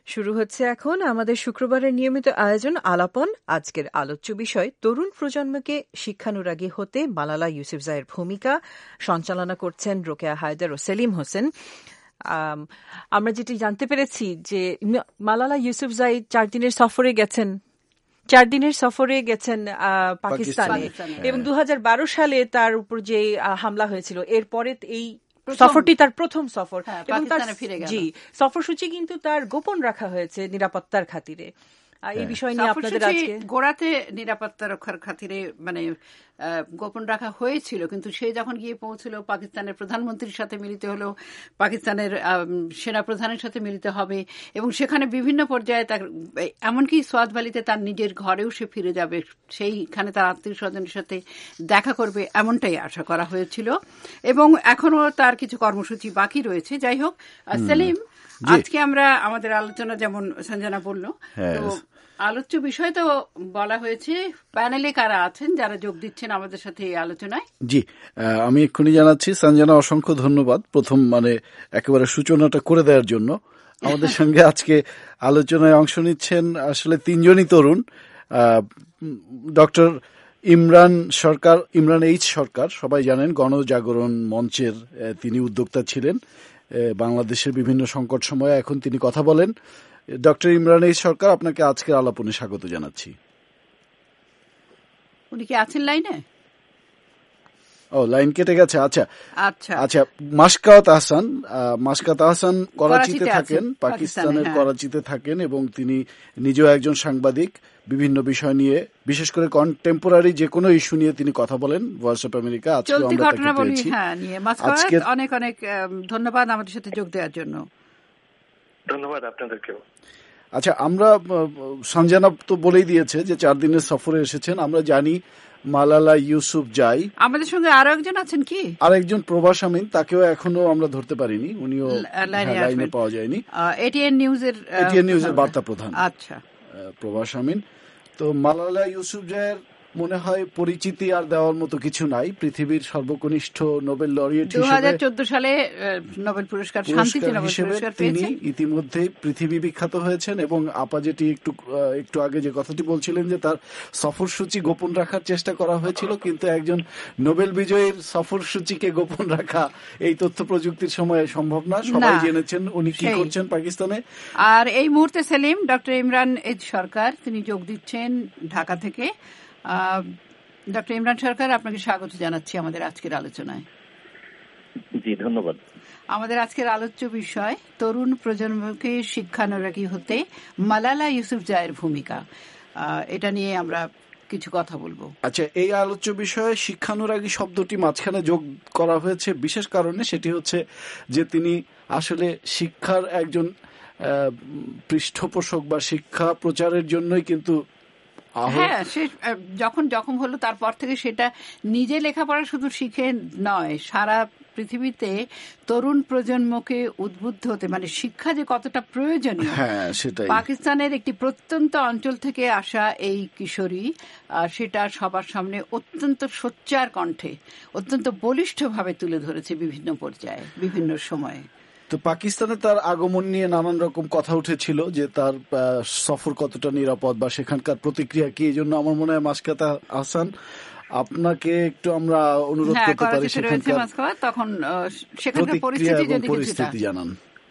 শুরু হচ্ছে এখন আমাদের শুক্রবারের নিয়মিত আয়োজন আলাপন। আজকের আলোচ্য বিষয় তরুণ প্রজন্মকে শিক্ষানুরাগী হতে মালালা ইউসুফজাইয়ের ভূমিকা। সঞ্চালনা করছেন রোকেয়া হায়দার ও সেলিম হোসেন। আমরা যেটি জানতে পেরেছি যে মালালা ইউসুফজাই 4 দিনের সফরে গেছেন পাকিস্তানে এবং 2012 সালে তার উপর যে হামলা হয়েছিল এরপরে এই সফরটি তার প্রথম সফর এবং তার সফরসূচি কিন্তু তার গোপন রাখা হয়েছে নিরাপত্তার খাতিরে। এই বিষয় নিয়ে আপনাদের আজকে গোড়াতে নিরাপত্তা রক্ষার খাতিরে মানে গোপন রাখা হয়েছিল, কিন্তু সে যখন গিয়ে পৌঁছলো পাকিস্তানের প্রধানমন্ত্রীর সাথে মিলিত হলো, পাকিস্তানের সেনাপ্রধানের সাথে মিলিত হবে এবং সেখানে বিভিন্ন পর্যায়ে তার এমনকি সোয়াদ ভ্যালিতে তার নিজের ঘরেও সে ফিরে যাবে, সেইখানে তার আত্মীয় স্বজনের সাথে দেখা করবে, এমনটাই আশা করা হয়েছিল এবং এখনো তার কিছু কর্মসূচি বাকি রয়েছে। যাই হোক, সেলিম, আজকে আমরা আমাদের আলোচনা যেমন সঞ্জনা বলল, তো আলোচ্য বিষয় তো বলা হয়েছে, প্যানেলে কারা আছেন যারা যোগ দিচ্ছেন আমাদের সাথে এই আলোচনায়? জি, আমি এক্ষুনি জানাচ্ছি। সঞ্জনা, অসংখ্য ধন্যবাদ প্রথম একেবারে সূচনাটা করে দেওয়ার জন্য। আমাদের সঙ্গে আজকে আলোচনায় অংশ নিচ্ছেন আসলে 3 জনই তরুণ। ডক্টর ইমরান এইচ সরকার, সবাই জানেন, গণজাগরণ মঞ্চের তিনি উদ্যোক্তা ছিলেন। বাংলাদেশের বিভিন্ন সংকট সময়ে এখন তিনি কথা বলেন। ডক্টর ইমরান এইচ সরকার, আপনাকে আজকের আলাপনে স্বাগত জানাচ্ছি। উনি কি আছেন লাইনে? লাইন কেটে গেছে। আচ্ছা, মাসকাত আহসান করাচিতে থাকেন, পাকিস্তানের করাচিতে থাকেন এবং তিনি নিজেও একজন সাংবাদিক। বিভিন্ন বিষয় নিয়ে, বিশেষ করে কন্টেম্পোরারি যে কোনো ইস্যু নিয়ে তিনি কথা বলেন ভয়েস অফ আমেরিকা। আজকে অনেক অনেক ধন্যবাদ আমাদের সাথে যোগ দেওয়ার জন্য। ধন্যবাদ আপনাদেরকেও। আচ্ছা, আমরা সঞ্জনা তো বলেই দিয়েছে যে 4 দিনের সফরে এসেছেন। আমরা জানি মালালা ইউসুফজাই। আমাদের সঙ্গে আরো একজন আছেন কি? আরেকজন প্রবাস আমিন, তাকেও এখনো আমরা ধরতে পারিনি, উনিও লাইনে পাওয়া যায়নি। এটিএন নিউজের বার্তা প্রধান আচ্ছা প্রবাস আমিন। তো মালালা ইউসুফজাইয়ের মনে হয় পরিচিতি আর দেওয়ার মতো কিছু নাই। পৃথিবীর সর্বকনিষ্ঠ নোবেল লরিয়েট হিসেবে 2014 সালে নোবেল পুরস্কার শান্তিতে নোবেল পুরস্কার তিনি ইতিমধ্যে পৃথিবী বিখ্যাত হয়েছেন এবং আপা যেটি একটু আগে যে কথাটি বলছিলেন যে তার সফরসূচি গোপন রাখার চেষ্টা করা হয়েছিল, কিন্তু একজন নোবেল বিজয়ীর সফরসূচিকে গোপন রাখা এই তথ্য প্রযুক্তির সময়ে সম্ভব না। সবাই জেনেছেন উনি কি করছেন পাকিস্তানে। আর এই মুহূর্তে সেলিম, ডক্টর ইমরান এইচ সরকার তিনি যোগ দিচ্ছেন ঢাকা থেকে। ডক্টর ইমরান সরকার, আপনাকে স্বাগত জানাচ্ছি আমাদের আজকের আলোচনায়। জি, ধন্যবাদ। আমাদের আজকের আলোচ্য বিষয় তরুণ প্রজন্মকে শিক্ষানুরাগী হতে মালালা ইউসুফজাইয়ের ভূমিকা। এটা নিয়ে আমরা কিছু কথা বলবো। আচ্ছা, এই আলোচ্য বিষয়ে শিক্ষানুরাগী শব্দটি মাঝখানে যোগ করা হয়েছে বিশেষ কারণে। সেটি হচ্ছে যে তিনি আসলে শিক্ষার একজন পৃষ্ঠপোষক বা শিক্ষা প্রচারের জন্যই কিন্তু সে যখন হলো তারপর থেকে সেটা নিজে লেখাপড়া শুধু শিখে নয়, সারা পৃথিবীতে তরুণ প্রজন্মকে উদ্বুদ্ধ হতে, মানে শিক্ষা যে কতটা প্রয়োজনীয়, পাকিস্তানের একটি প্রত্যন্ত অঞ্চল থেকে আসা এই কিশোরী সেটা সবার সামনে অত্যন্ত সোচ্চার কণ্ঠে, অত্যন্ত বলিষ্ঠভাবে তুলে ধরেছে বিভিন্ন পর্যায়ে, বিভিন্ন সময়ে। তো পাকিস্তানে তার আগমন নিয়ে নানান রকম কথা উঠেছিল যে তার সফর কতটা নিরাপদ বা সেখানকার প্রতিক্রিয়া কি। এই জন্য আমার মনে হয় মাসকাত আহসান, আপনাকে একটু আমরা অনুরোধ করতে পারি সেখানকার পরিস্থিতি জানান।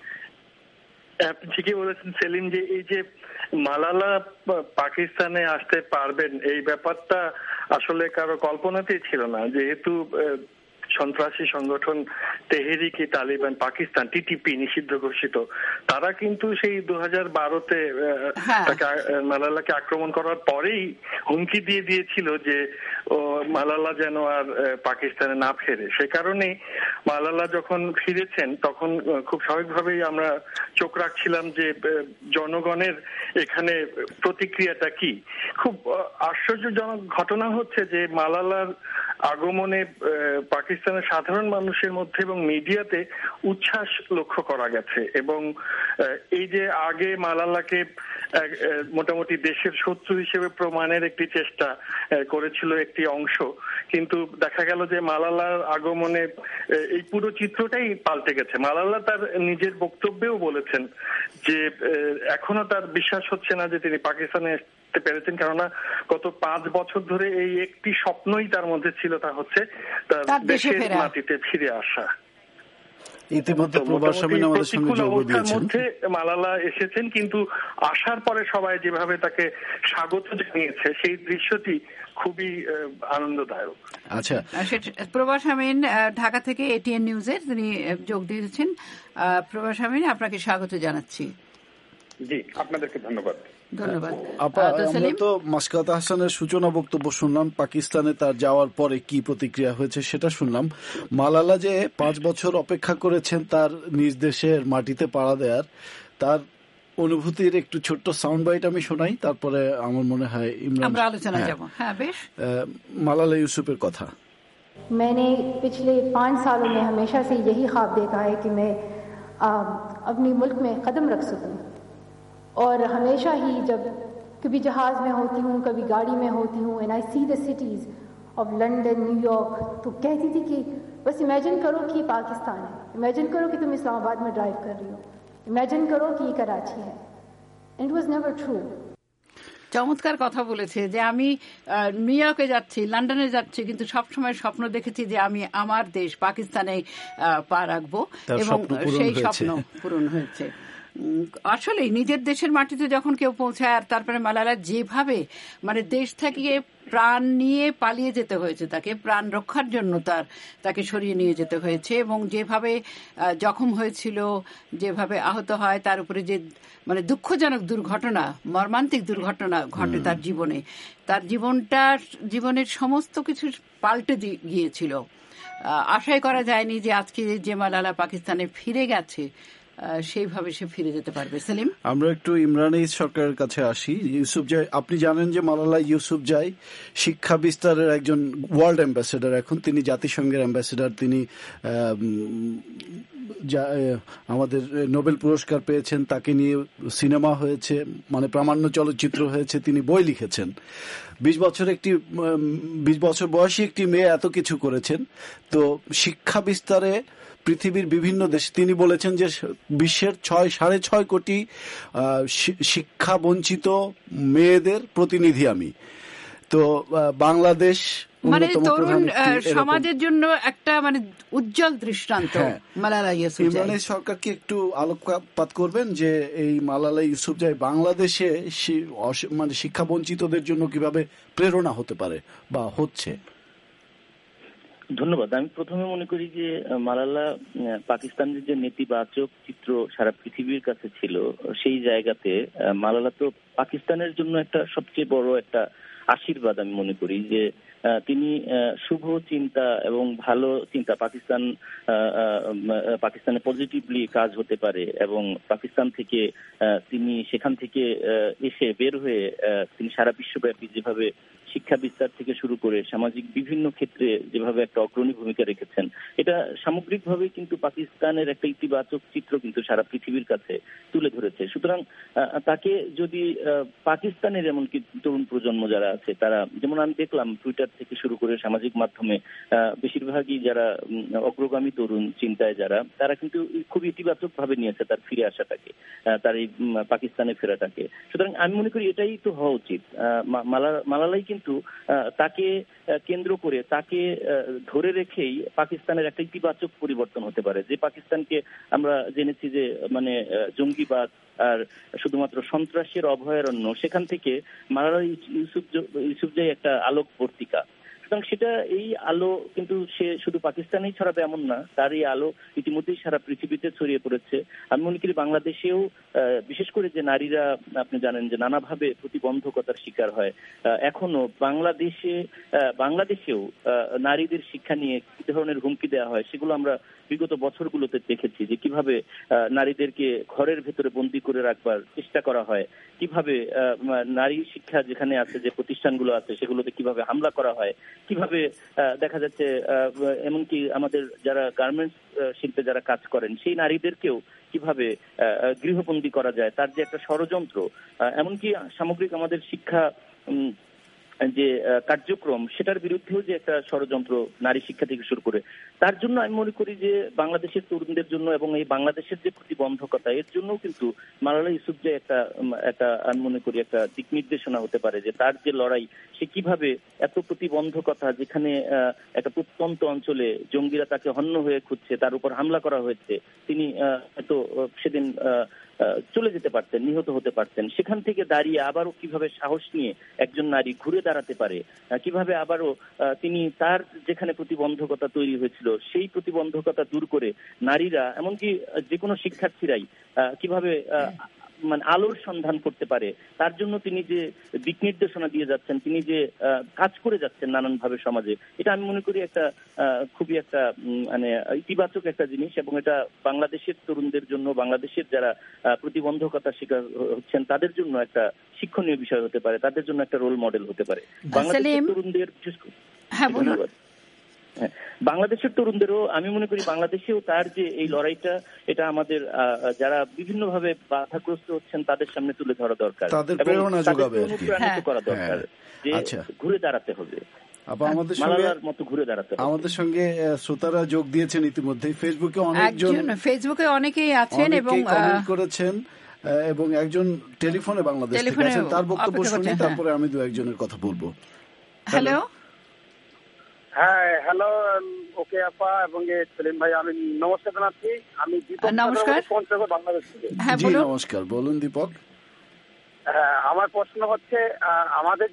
আপনি ঠিকই বলেছেন সেলিম, যে এই যে মালালা পাকিস্তানে আসতে পারবেন এই ব্যাপারটা আসলে কারো কল্পনাতেই ছিল না, যেহেতু সন্ত্রাসী সংগঠন তেহরিকে তালিবান পাকিস্তান টিটিপি নিষিদ্ধ ঘোষিত, তারা কিন্তু সেই 2012-তে মালালাকে আক্রমণ করার পরেই হুমকি দিয়ে দিয়েছিল যে মালালা যেন আর পাকিস্তানে না ফেরে। সে কারণে মালালা যখন ফিরেছেন তখন খুব স্বাভাবিকভাবেই আমরা চোখ রাখছিলাম যে জনগণের এখানে প্রতিক্রিয়াটা কি। খুব আশ্চর্যজনক ঘটনা হচ্ছে যে মালালার আগমনে পাকিস্তানের সাধারণ মানুষের মধ্যে এবং মিডিয়াতে উচ্ছ্বাস লক্ষ্য করা গেছে। এবং এই যে আগে মালালাকে মোটামুটি দেশের শত্রু হিসেবে প্রমাণের একটি চেষ্টা করেছিল একটি অংশ, কিন্তু দেখা গেল যে মালালার আগমনে এই পুরো চিত্রটাই পাল্টে গেছে। মালালা তার নিজের বক্তব্যেও বলেছেন যে এখনো তার বিশ্বাস হচ্ছে না যে তিনি পাকিস্তানে পেরেছেন, কেননা গত 5 বছর ধরে এই একটি স্বপ্নই তার মধ্যে ছিল, তা হচ্ছে তার দেশের মাটিতে ফিরে আসা। ইতিমধ্যে প্রবাস আমিন আমাদের সঙ্গে যোগ দিয়েছেন। মালালা এসেছেন, কিন্তু আসার পরে সবাই যেভাবে তাকে স্বাগত জানিয়েছে সেই দৃশ্যটি খুবই আনন্দদায়ক। আচ্ছা, প্রবাস আমিন ঢাকা থেকে এটিএন নিউজের তিনি যোগ দিয়েছেন। প্রবাস আমিন, আপনাকে স্বাগত জানাচ্ছি। জি, আপনাদেরকে ধন্যবাদ। আমরা তো মাসকাত হাসানের সূচনা বক্তব্য শুনলাম, পাকিস্তানে তার যাওয়ার পরে কি প্রতিক্রিয়া হয়েছে সেটা শুনলাম। মালালা যে 5 বছর অপেক্ষা করেছেন তার নিজ দেশের মাটিতে পাড়া দেওয়ার, তার অনুভূতির একটু ছোট্ট সাউন্ড বাইট আমি শোনাই, তারপরে আমার মনে হয় ইমরান আলোচনা যাব। হ্যাঁ, বেশ। মালালা ইউসুফের কথা। मैंने पिछले 5 सालों में हमेशा से यही ख्वाब देखा है कि मैं अपनी मुल्क में कदम रख सकूं, और हमेशा ही जब कभी जहाज में होती हूँ, कभी गाड़ी में होती हूँ, and I see the cities of London, New York, तो कहती थी कि बस इमेजिन करो कि ये पाकिस्तान है, इमेजिन करो कि तुम इस्लामाबाद में ड्राइव कर रही हो, इमेजिन करो कि ये कराची है। And it was never true. চমৎকার কথা বলেছে যে আমি নিউ ইয়র্কে যাচ্ছি, লন্ডনে যাচ্ছি, কিন্তু সবসময় স্বপ্ন দেখেছি যে আমি আমার দেশ পাকিস্তানে পা রাখবো, এবং সেই স্বপ্ন পূরণ হয়েছে। আসলে নিজের দেশের মাটিতে যখন কেউ পৌঁছায়, আর তারপরে মালালা যেভাবে মানে দেশ থেকে প্রাণ নিয়ে পালিয়ে যেতে হয়েছে, তাকে প্রাণ রক্ষার জন্য তাকে সরিয়ে নিয়ে যেতে হয়েছে, এবং যেভাবে জখম হয়েছিল, যেভাবে আহত হয়, তার উপরে যে মানে দুঃখজনক দুর্ঘটনা, মর্মান্তিক দুর্ঘটনা ঘটে তার জীবনে, তার জীবনের সমস্ত কিছু পাল্টে গিয়েছিল। আশাই করা যায়নি যে আজকে যে মালালা পাকিস্তানে ফিরে গেছে সেইভাবে সে ফিরে যেতে পারবে। সেলিম, আমরা একটু ইমরান সরকারের কাছে আসি। ইউসুফজাই, আপনি জানেন যে মালালা ইউসুফজাই শিক্ষা বিস্তারের একজন ওয়ার্ল্ড অ্যাম্বাসেডার, এখন তিনি জাতিসংঘের অ্যাম্বাসেডার, তিনি আমাদের নোবেল পুরস্কার পেয়েছেন, তাকে নিয়ে সিনেমা হয়েছে, মানে প্রামাণ্য চলচ্চিত্র হয়েছে, তিনি বই লিখেছেন। 20 বছর বয়সী একটি মেয়ে এত কিছু করেছেন। তো শিক্ষা বিস্তারে পৃথিবীর বিভিন্ন দেশে তিনি বলেছেন যে বিশ্বের 6.5 কোটি শিক্ষা বঞ্চিত মেয়েদের প্রতিনিধি আমি। তো বাংলাদেশ মানে তরুণ সমাজের জন্য একটা মানে উজ্জ্বল দৃষ্টান্ত মালালা ইউসুফজাই। ইমরান সরকার কি একটু আলোকপাত করবেন যে এই মালালা ইউসুফজাই বাংলাদেশে মানে শিক্ষা বঞ্চিতদের জন্য কিভাবে প্রেরণা হতে পারে বা হচ্ছে? ধন্যবাদ। আমি প্রথমে মনে করি যে মালালা পাকিস্তানের যে নেতিবাচক চিত্র সারা পৃথিবীর কাছে ছিল, সেই জায়গাতে মালালা তো পাকিস্তানের জন্য একটা সবচেয়ে বড় একটা আশীর্বাদ আমি মনে করি যে তিনি শুভ চিন্তা এবং ভালো চিন্তা পাকিস্তানে পজিটিভলি কাজ হতে পারে, এবং পাকিস্তান থেকে তিনি সেখান থেকে এসে বের হয়ে তিনি সারা বিশ্বব্যাপী যেভাবে শিক্ষা বিস্তার থেকে শুরু করে সামাজিক বিভিন্ন ক্ষেত্রে যেভাবে একটা অগ্রণী ভূমিকা রেখেছেন, এটা সামগ্রিকভাবে কিন্তু পাকিস্তানের একটা ইতিবাচক চিত্র কিন্তু সারা পৃথিবীর কাছে তুলে ধরেছে। সুতরাং তাকে যদি পাকিস্তানের এমনকি তরুণ প্রজন্ম যারা আছে, তারা যেমন আমি দেখলাম টুইটার থেকে শুরু করে সামাজিক মাধ্যমে বেশিরভাগই যারা অগ্রগামী তরুণ চিন্তায় যারা, তারা কিন্তু খুব ইতিবাচক ভাবে নিয়েছে তার ফিরে আসাটাকে, তার এই পাকিস্তানে ফেরাটাকে। সুতরাং আমি মনে করি এটাই তো হওয়া উচিত। মালালাই কিন্তু তাকে কেন্দ্র করে, তাকে ধরে রেখেই পাকিস্তানের একটা ইতিবাচক পরিবর্তন হতে পারে। যে পাকিস্তানকে আমরা জেনেছি যে মানে জঙ্গিবাদ আর শুধুমাত্র সন্ত্রাসের অভয়ারণ্য, সেখান থেকে মালালা ইউসুফজাই একটা আলোকবর্তিকা। সুতরাং সেটা এই আলো কিন্তু সে শুধু পাকিস্তানেই ছড়াবে এমন না, তার এই আলো ইতিমধ্যেই সারা পৃথিবীতে ছড়িয়ে পড়েছে। আমি মনে করি বাংলাদেশেও বিশেষ করে যে নারীরা আপনি জানেন যে নানাভাবে প্রতিবন্ধকতার শিকার হয়, এখনো বাংলাদেশেও নারীদের শিক্ষা নিয়ে কি ধরনের হুমকি দেওয়া হয় সেগুলো আমরা বিগত বছরগুলোতে দেখেছি, যে কিভাবে নারীদেরকে ঘরের ভেতরে বন্দি করে রাখবার চেষ্টা করা হয়, কিভাবে নারী শিক্ষা যেখানে আছে, যে প্রতিষ্ঠানগুলো আছে সেগুলোতে কিভাবে হামলা করা হয়, কিভাবে দেখা যাচ্ছে এমনকি আমাদের যারা গার্মেন্টস শিল্পে যারা কাজ করেন সেই নারীদেরকেও কিভাবে গৃহবন্দী করা যায়, তার যে একটা ষড়যন্ত্র, এমনকি সামগ্রিক আমাদের শিক্ষা যে কার্যক্রম সেটার বিরুদ্ধেও যে একটা ষড়যন্ত্র নারী শিক্ষা থেকে শুরু করে, তার জন্য আমি মনে করি যে বাংলাদেশের তরুণদের জন্য এবং এই বাংলাদেশের যে প্রতিবন্ধকতা এর জন্য কিন্তু মালালা ইউসুফজাই একটা আমি মনে করি একটা দিক নির্দেশনা হতে পারে যে তার যে লড়াই, সে কিভাবে এত প্রতিবন্ধকতা, যেখানে একটা প্রত্যন্ত অঞ্চলে জঙ্গিরা তাকে হন্য হয়ে খুঁজছে, তার উপর হামলা করা হয়েছে, তিনি হয়তো সেদিন চলে যেতে পারতেন, নিহত হতে পারতেন, সেখান থেকে দাঁড়িয়ে আবারও কিভাবে সাহস নিয়ে একজন নারী ঘুরে দাঁড়াতে পারে, কিভাবে আবারও তিনি তার যেখানে প্রতিবন্ধকতা তৈরি হয়েছিল সেই প্রতিবন্ধকতা দূর করে নারীরা, এমনকি যে কোনো শিক্ষার্থীরাই কিভাবে মানে আলোর সন্ধান করতে পারে, তার জন্য তিনি যে দিক নির্দেশনা দিয়ে যাচ্ছেন, তিনি যে কাজ করে যাচ্ছেন নানানভাবে সমাজে, এটা আমি মনে করি একটা খুবই একটা মানে ইতিবাচক একটা জিনিস, এবং এটা বাংলাদেশের তরুণদের জন্য, বাংলাদেশের যারা প্রতিবন্ধকতার শিকার হচ্ছেন তাদের জন্য একটা শিক্ষণীয় বিষয় হতে পারে, তাদের জন্য একটা রোল মডেল হতে পারে। বাংলাদেশের তরুণদের বিশেষ করে বাংলাদেশের তরুণদেরও আমি মনে করি বাংলাদেশেও তার যে এই লড়াইটা, এটা আমাদের যারা বিভিন্ন ভাবে বাধাগ্রস্ত হচ্ছেন তাদের সামনে তুলে ধরা দরকার, তাদের প্রেরণা যোগাবে, অনুপ্রাণিত করা দরকার যে ঘুরে দাঁড়াতে হবে, আমাদের সঙ্গে শ্রোতারা যোগ দিয়েছেন ইতিমধ্যে। ফেসবুকে অনেকেই আছেন এবং কমেন্ট করেছেন, এবং একজন টেলিফোনে বাংলাদেশ থেকে আছেন, তার বক্তব্য শুনি, তারপরে আমি দু একজনের কথা বলবো। হ্যালো। হ্যাঁ, হ্যালো, ওকে আপা এবং সেলিম ভাই, আমি নমস্কার জানাচ্ছি। আমি দীপক বাংলাদেশ থেকে। জি নমস্কার, বলুন দীপক। হ্যাঁ, আমার প্রশ্ন হচ্ছে আমাদের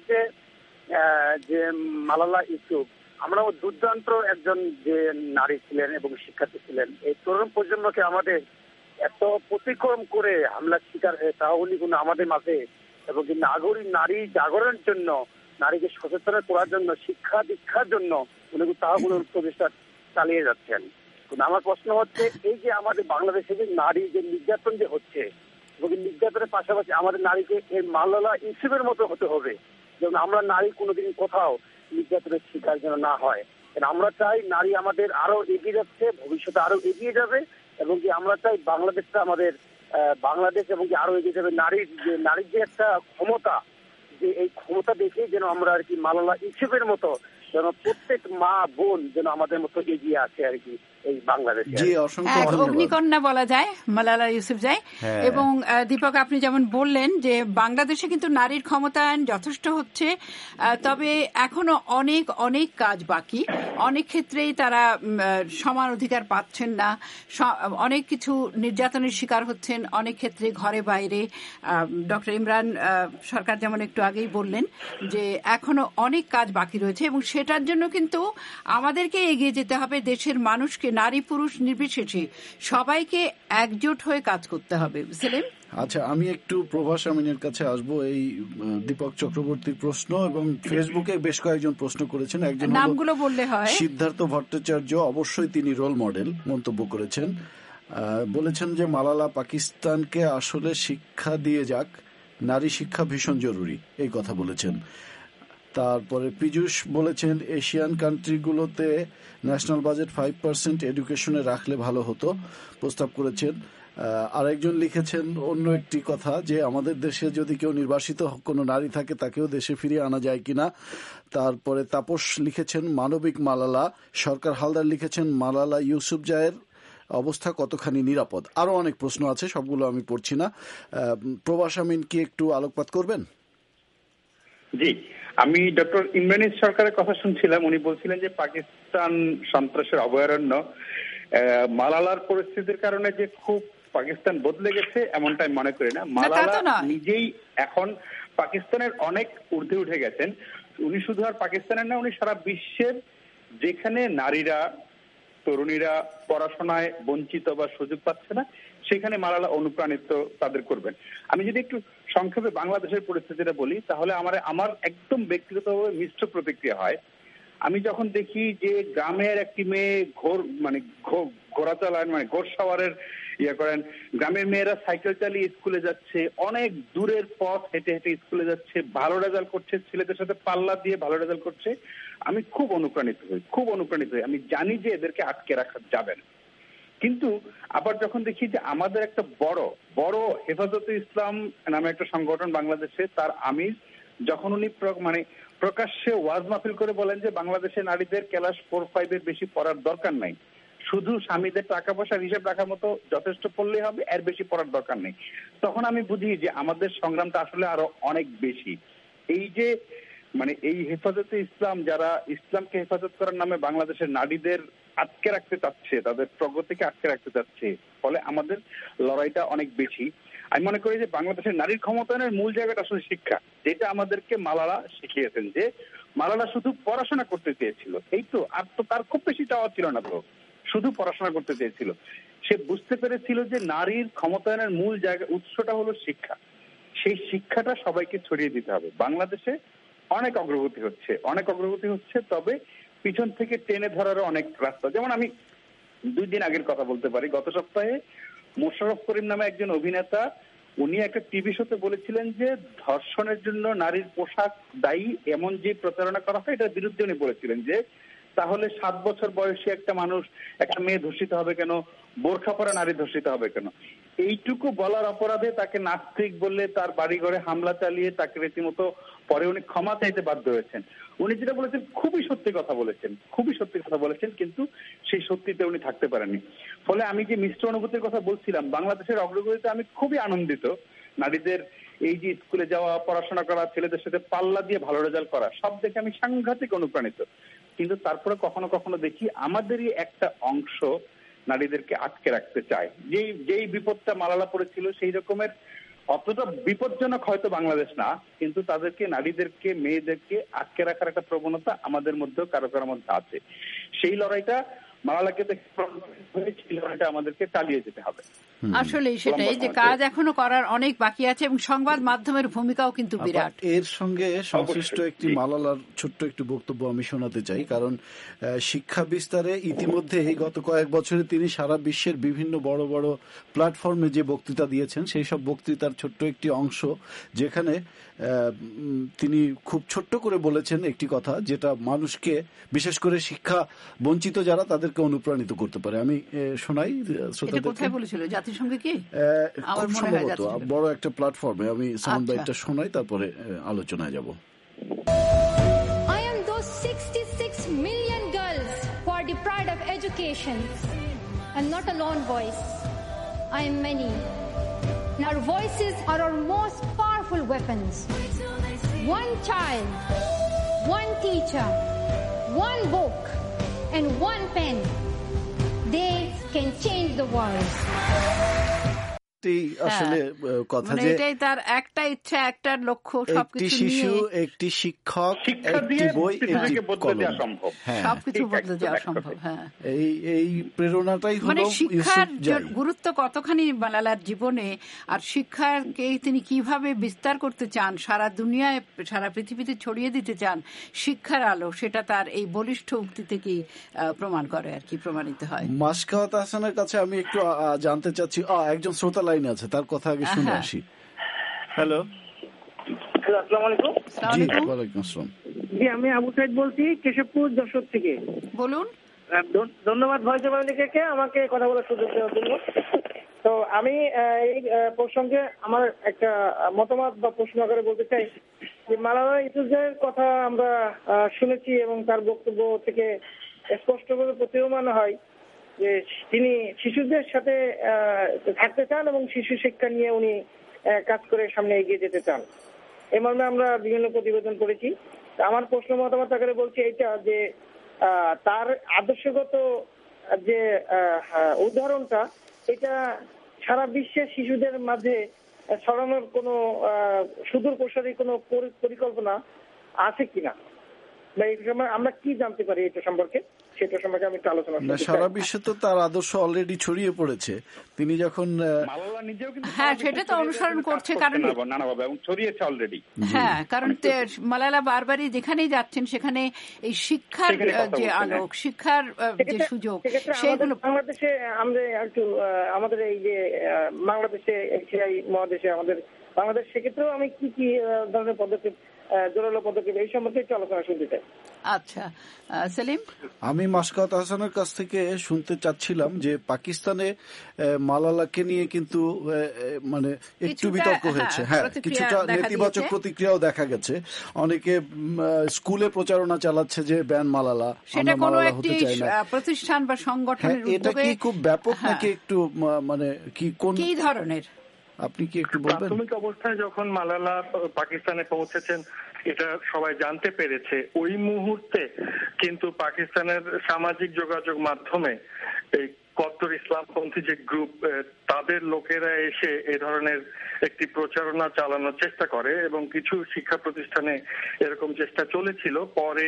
যে মালালা ইউসুফ, আমরা দুর্দান্ত একজন যে নারী ছিলেন এবং শিক্ষার্থী ছিলেন, এই তরুণ প্রজন্মকে আমাদের এত প্রতিক্রম করে হামলার শিকার হয়ে তাও উনি কিন্তু আমাদের মাঝে এবং নারী জাগরণের জন্য, নারীকে সচেতন করার জন্য, শিক্ষা দীক্ষার জন্য উনি তাহলে প্রচেষ্টা চালিয়ে যাচ্ছেন। কিন্তু আমার প্রশ্ন হচ্ছে, এই যে আমাদের বাংলাদেশে যে নারী যে নির্যাতন যে হচ্ছে, এবং নির্যাতনের পাশাপাশি আমাদের নারীকে এই মালালা ইউসুফের মতো হতে হবে, যেমন আমরা নারী কোনোদিন কোথাও নির্যাতনের শিকার যেন না হয়। আমরা চাই নারী আমাদের আরো এগিয়ে যাচ্ছে, ভবিষ্যতে আরো এগিয়ে যাবে, এবং কি আমরা চাই বাংলাদেশটা আমাদের বাংলাদেশ এবং কি আরো এগিয়ে যাবে। নারীর যে একটা ক্ষমতা, যে এই ক্ষমতা দেখেই যেন আমরা আর কি মালালা ইউসুফের মতো যেন প্রত্যেক মা বোন যেন আমাদের মতো এগিয়ে আসে আর কি এই বাংলাদেশে। অগ্নিকন্যা বলা যায় মালালা ইউসুফজাই। এবং দীপক, আপনি যেমন বললেন যে বাংলাদেশে কিন্তু নারীর ক্ষমতায়ন যথেষ্ট হচ্ছে, তবে এখনো অনেক অনেক কাজ বাকি। অনেক ক্ষেত্রেই তারা সমান অধিকার পাচ্ছেন না, অনেক কিছু নির্যাতনের শিকার হচ্ছেন, অনেক ক্ষেত্রে ঘরে বাইরে। ডক্টর ইমরান সরকার যেমন একটু আগেই বললেন যে এখনো অনেক কাজ বাকি রয়েছে, এবং সেটার জন্য কিন্তু আমাদেরকে এগিয়ে যেতে হবে। দেশের মানুষকে, নারী পুরুষ নির্বিশেষে সবাইকে একজোট হয়ে কাজ করতে হবে। সেলিম। আচ্ছা, আমি একটু প্রভাস আমিনের কাছে আসবো। এই দীপক চক্রবর্তীর প্রশ্ন, এবং ফেসবুকে বেশ কয়েকজন প্রশ্ন করেছেন। একজন নামগুলো বললে হয়। সিদ্ধার্থ ভট্টাচার্য, অবশ্যই তিনি রোল মডেল মন্তব্য করেছেন। বলেছেন যে মালালা পাকিস্তানকে আসলে শিক্ষা দিয়ে যাক, নারী শিক্ষা ভীষণ জরুরি, এই কথা বলেছেন। তারপরে পীযূষ বলেছেন এশিয়ান কান্ট্রিগুলোতে ন্যাশনাল বাজেট 5% এডুকেশনে রাখলে ভালো হতো, প্রস্তাব করেছেন। আরেকজন লিখেছেন অন্য একটি কথা, যে আমাদের দেশে যদি কেউ নির্বাসিত কোনো নারী থাকে তাকেও দেশে ফিরিয়ে আনা যায় কিনা। তারপরে তাপস লিখেছেন মানবিক মালালা। সরকার হালদার লিখেছেন মালালা ইউসুফজাইয়ের অবস্থা কতখানি নিরাপদ। আরো অনেক প্রশ্ন আছে, সবগুলো আমি পড়ছি না। প্রভাস আমিন কি একটু আলোকপাত করবেন? জি, আমি ডক্টর ইমরান সরকারের কথা শুনছিলাম। উনি বলছিলেন যে পাকিস্তান সন্ত্রাসের অভয়ারণ্য। মালালার পরিস্থিতির কারণে যে খুব পাকিস্তান বদলে গেছে এমনটাই মনে করি না। মালালা নিজেই এখন পাকিস্তানের অনেক ঊর্ধ্বে উঠে গেছেন। উনি শুধু আর পাকিস্তানের না, উনি সারা বিশ্বের যেখানে নারীরা, তরুণীরা পড়াশোনায় বঞ্চিত বা সুযোগ পাচ্ছে না, সেখানে মালালা অনুপ্রাণিত তাদের করবেন। আমি যদি একটু সংক্ষেপে বাংলাদেশের পরিস্থিতিটা বলি, তাহলে আমার একদম ব্যক্তিগতভাবে মিশ্র প্রতিক্রিয়া হয়। আমি যখন দেখি যে গ্রামের একটি মেয়ে ঘোড়া চালান, ঘোড় সাওয়ারের ইয়ে করেন, গ্রামের মেয়েরা সাইকেল চালিয়ে স্কুলে যাচ্ছে, অনেক দূরের পথ হেঁটে হেঁটে স্কুলে যাচ্ছে, ভালো রেজাল্ট করছে, ছেলেদের সাথে পাল্লা দিয়ে ভালো রেজাল্ট করছে। আমি খুব অনুপ্রাণিত হই। আমি জানি যে এদেরকে আটকে রাখা যাবে না, কিন্তু আবার যখন দেখি যে আমাদের একটা বড় হেফাজতে ইসলাম নামে একটা সংগঠন বাংলাদেশে, তার আমির যখন উনি প্রকাশ্যে ওয়াজ মাহফিল করে বলেন যে বাংলাদেশে নারীদের ক্লাস 4-5 বেশি পড়ার দরকার নাই, শুধু স্বামীদের টাকা পয়সার হিসাব রাখার মতো যথেষ্ট পড়লেই হবে, এর বেশি পড়ার দরকার নেই, তখন আমি বুঝি যে আমাদের সংগ্রামটা আসলে আরো অনেক বেশি। এই যে এই হেফাজতে ইসলাম, যারা ইসলামকে হেফাজত করার নামে বাংলাদেশের নারীদের আটকে রাখতে চাচ্ছে, তাদের প্রগতিকে আটকে রাখতে চাচ্ছে, ফলে আমাদের লড়াইটা অনেক বেশি। আমি মনে করি যে বাংলাদেশের নারীর ক্ষমতায়নের মূল জায়গাটা আসলে শিক্ষা, যেটা আমাদেরকে মালালা শিখিয়েছেন। যে মালালা শুধু পড়াশোনা করতে চেয়েছিল, এই তো, আর তো তার খুব বেশি চাওয়া ছিল না, তো শুধু পড়াশোনা করতে চেয়েছিল। সে বুঝতে পেরেছিল যে নারীর ক্ষমতায়নের মূল জায়গা, উৎসটা হলো শিক্ষা। সেই শিক্ষাটা সবাইকে ছড়িয়ে দিতে হবে। বাংলাদেশে অনেক অগ্রগতি হচ্ছে, তবে পিছন থেকে টেনে ধরারও অনেক রাস্তা। যেমন আমি 2 দিন আগের কথা বলতে পারি। গত সপ্তাহে মোশাররফ করিম নামে একজন অভিনেতা, উনি একটা টিভি শোতে বলেছিলেন যে ধর্ষণের জন্য নারীর পোশাক দায়ী, এমন যে প্রচারণা করা হয় এটার বিরুদ্ধে উনি বলেছিলেন যে তাহলে 7 বছর বয়সী একটা মেয়ে ধর্ষিত হবে কেন, বোরখা পরা নারী ধর্ষিত হবে কেন? এইটুকু বলার অপরাধে তাকে নাস্তিক বললে, তার বাড়ি ঘরে হামলা চালিয়ে তাকে রীতিমতো পরে উনি ক্ষমা চাইতে বাধ্য হয়েছেন। উনি যেটা বলেছেন খুবই সত্যি কথা বলেছেন, কিন্তু সেই সত্যিতে উনি থাকতে পারেননি। ফলে আমি যে মিশ্র অনুভূতির কথা বলছিলাম, বাংলাদেশের অগ্রগতিতে আমি খুবই আনন্দিত। নারীদের এই যে স্কুলে যাওয়া, পড়াশোনা করা, ছেলেদের সাথে পাল্লা দিয়ে ভালো রেজাল্ট করা, সব দেখে আমি সাংঘাতিক অনুপ্রাণিত। কিন্তু তারপরে কখনো কখনো দেখি আমাদেরই একটা অংশ নারীদেরকে আটকে রাখতে চায়। যেই বিপদটা মালালা পড়েছিল, সেই রকমের অতটা বিপজ্জনক হয়তো বাংলাদেশ না, কিন্তু তাদেরকে, নারীদেরকে, মেয়েদেরকে আটকে রাখার একটা প্রবণতা আমাদের মধ্যেও কারো কারোর মধ্যে আছে। সেই লড়াইটা মালালাকে লড়াইটা আমাদেরকে চালিয়ে যেতে হবে। আসলে সেটাই যে কাজ এখনো করার অনেক বাকি আছে, এবং সংবাদ মাধ্যমের ভূমিকাও কিন্তু বিরাট। এর সঙ্গে সংশ্লিষ্ট একটি মালালার ছোট্ট একটু বক্তব্য আমি শোনাতে চাই, কারণ শিক্ষা বিস্তারে ইতিমধ্যে গত কয়েক বছরে তিনি সারা বিশ্বের বিভিন্ন বড় বড় প্ল্যাটফর্মে যে বক্তৃতা দিয়েছেন, সেই সব বক্তৃতার ছোট্ট একটি অংশ, যেখানে তিনি খুব ছোট্ট করে বলেছেন একটি কথা, যেটা মানুষকে, বিশেষ করে শিক্ষা বঞ্চিত যারা, তাদেরকে অনুপ্রাণিত করতে পারে। আমি শোনাই শ্রোতাদেরকে। কোথায় বলেছিল? জাতিসংঘে কি? খুব সম্ভবত বড় একটা প্ল্যাটফর্মে। আমি সাউন্ড বাইটটা শোনাই, তারপরে আলোচনায় যাব। I am those 66 million girls who are deprived of education. I'm not a lone voice. I am many. And our voices are our most powerful weapons. One child, one teacher, one book, and one pen. They can change the world. আসলে কথা যে এটাই তার একটা ইচ্ছা, একটা লক্ষ্য, একটি শিশু, একটি শিক্ষক, একটি বই, একটি কলম, সবকিছু বদলে যাওয়া সম্ভব। এই প্রেরণাটাই হলো শিক্ষার গুরুত্ব কতখানি মালালার জীবনে, আর শিক্ষাকে তিনি কিভাবে বিস্তার করতে চান, সারা দুনিয়ায়, সারা পৃথিবীতে ছড়িয়ে দিতে চান শিক্ষার আলো, সেটা তার এই বলিষ্ঠ উক্তি থেকেই প্রমাণ করে, আর কি প্রমাণিত হয়। মাসকাওয়াত হাসানের কাছে আমি একটু জানতে চাচ্ছি, একজন শ্রোতা লাইনে আছে, তার কথা আগে শুনে আসি। হ্যালো, আসসালামু আলাইকুম। জি, ওয়ালাইকুম আসসালাম। জি, আমি আবু সাইদ বলছি, কেশবপুর, যশোর থেকে। বলুন। ধন্যবাদ ভয়েস অফ আমেরিকাকে আমাকে কথা বলার সুযোগ দেওয়ার জন্য। তো আমি এই প্রসঙ্গে আমার একটা মতামত বা প্রশ্ন আকারে বলতে চাই যে মালালা ইউসুফজাইয়ের কথা আমরা শুনেছি, এবং তার বক্তব্য থেকে স্পষ্টভাবে প্রতীয়মান হয় যে তিনি শিশুদের সাথে থাকতে চান এবং শিশু শিক্ষা নিয়ে উনি কাজ করে সামনে এগিয়ে যেতে চান। এই মর্মে আমরা বিভিন্ন প্রতিবেদন করেছি। আমার প্রশ্ন মতামত আকারে বলছি এইটা যে তার আদর্শগত যে উদাহরণটা, এটা সারা বিশ্বের শিশুদের মাঝে ছড়ানোর কোনো সুদূর প্রসারী কোনো পরিকল্পনা আছে কিনা, বা এই সময় আমরা কি জানতে পারি এটা সম্পর্কে? সেটা সম্পর্কে আমি একটু আলোচনা করতে চাই। সারা বিশ্বে তো তার আদর্শ অলরেডি ছড়িয়ে পড়েছে। তিনি যখন মালালা নিজেও কিন্তু হ্যাঁ সেটা তো অনুসরণ করছে, কারণ নানাভাবে এবং ছড়িয়েছে অলরেডি। হ্যাঁ, কারণ মালালা বারবারই যেখানেই যাচ্ছেন সেখানে এই শিক্ষার যে আলোক, শিক্ষার যে সুযোগ, সেগুলো বাংলাদেশে আমরা একটু আমাদের এই যে বাংলাদেশে এশিয়াই মহাদেশে আমাদের বাংলাদেশ, সেক্ষেত্রেও আমি কি কি ধরনের পদক্ষেপ, জোরালো পদক্ষেপ এই সম্পর্কে একটু আলোচনা শুনতে চাই। আচ্ছা সেলিম, আমি মাশকাত হাসানের কাছ থেকে শুনতে চাচ্ছিলাম যে পাকিস্তানে মালালাকে নিয়ে কিন্তু মানে একটু বিতর্ক হয়েছে, হ্যাঁ কিছুটা নেতিবাচক প্রতিক্রিয়াও দেখা গেছে। অনেকে স্কুলে প্রচারণা চালাচ্ছে যে ব্যান মালালা, সেটা কোনো একটি প্রতিষ্ঠান বা সংগঠনের উদ্যোগে। এটা কি খুব ব্যাপক নাকি একটু মানে কি ধরনের, আপনি কি একটু বলবেন? প্রাথমিক অবস্থায় যখন মালালা পাকিস্তানে পৌঁছেছেন এটা সবাই জানতে পেরেছে, ওই মুহূর্তে কিন্তু পাকিস্তানের সামাজিক যোগাযোগ মাধ্যমে এই কট্টর ইসলামপন্থী যে গ্রুপ, তাদের লোকেরা এসে এ ধরনের একটি প্রচারণা চালানোর চেষ্টা করে এবং কিছু শিক্ষা প্রতিষ্ঠানে এরকম চেষ্টা চলেছিল। পরে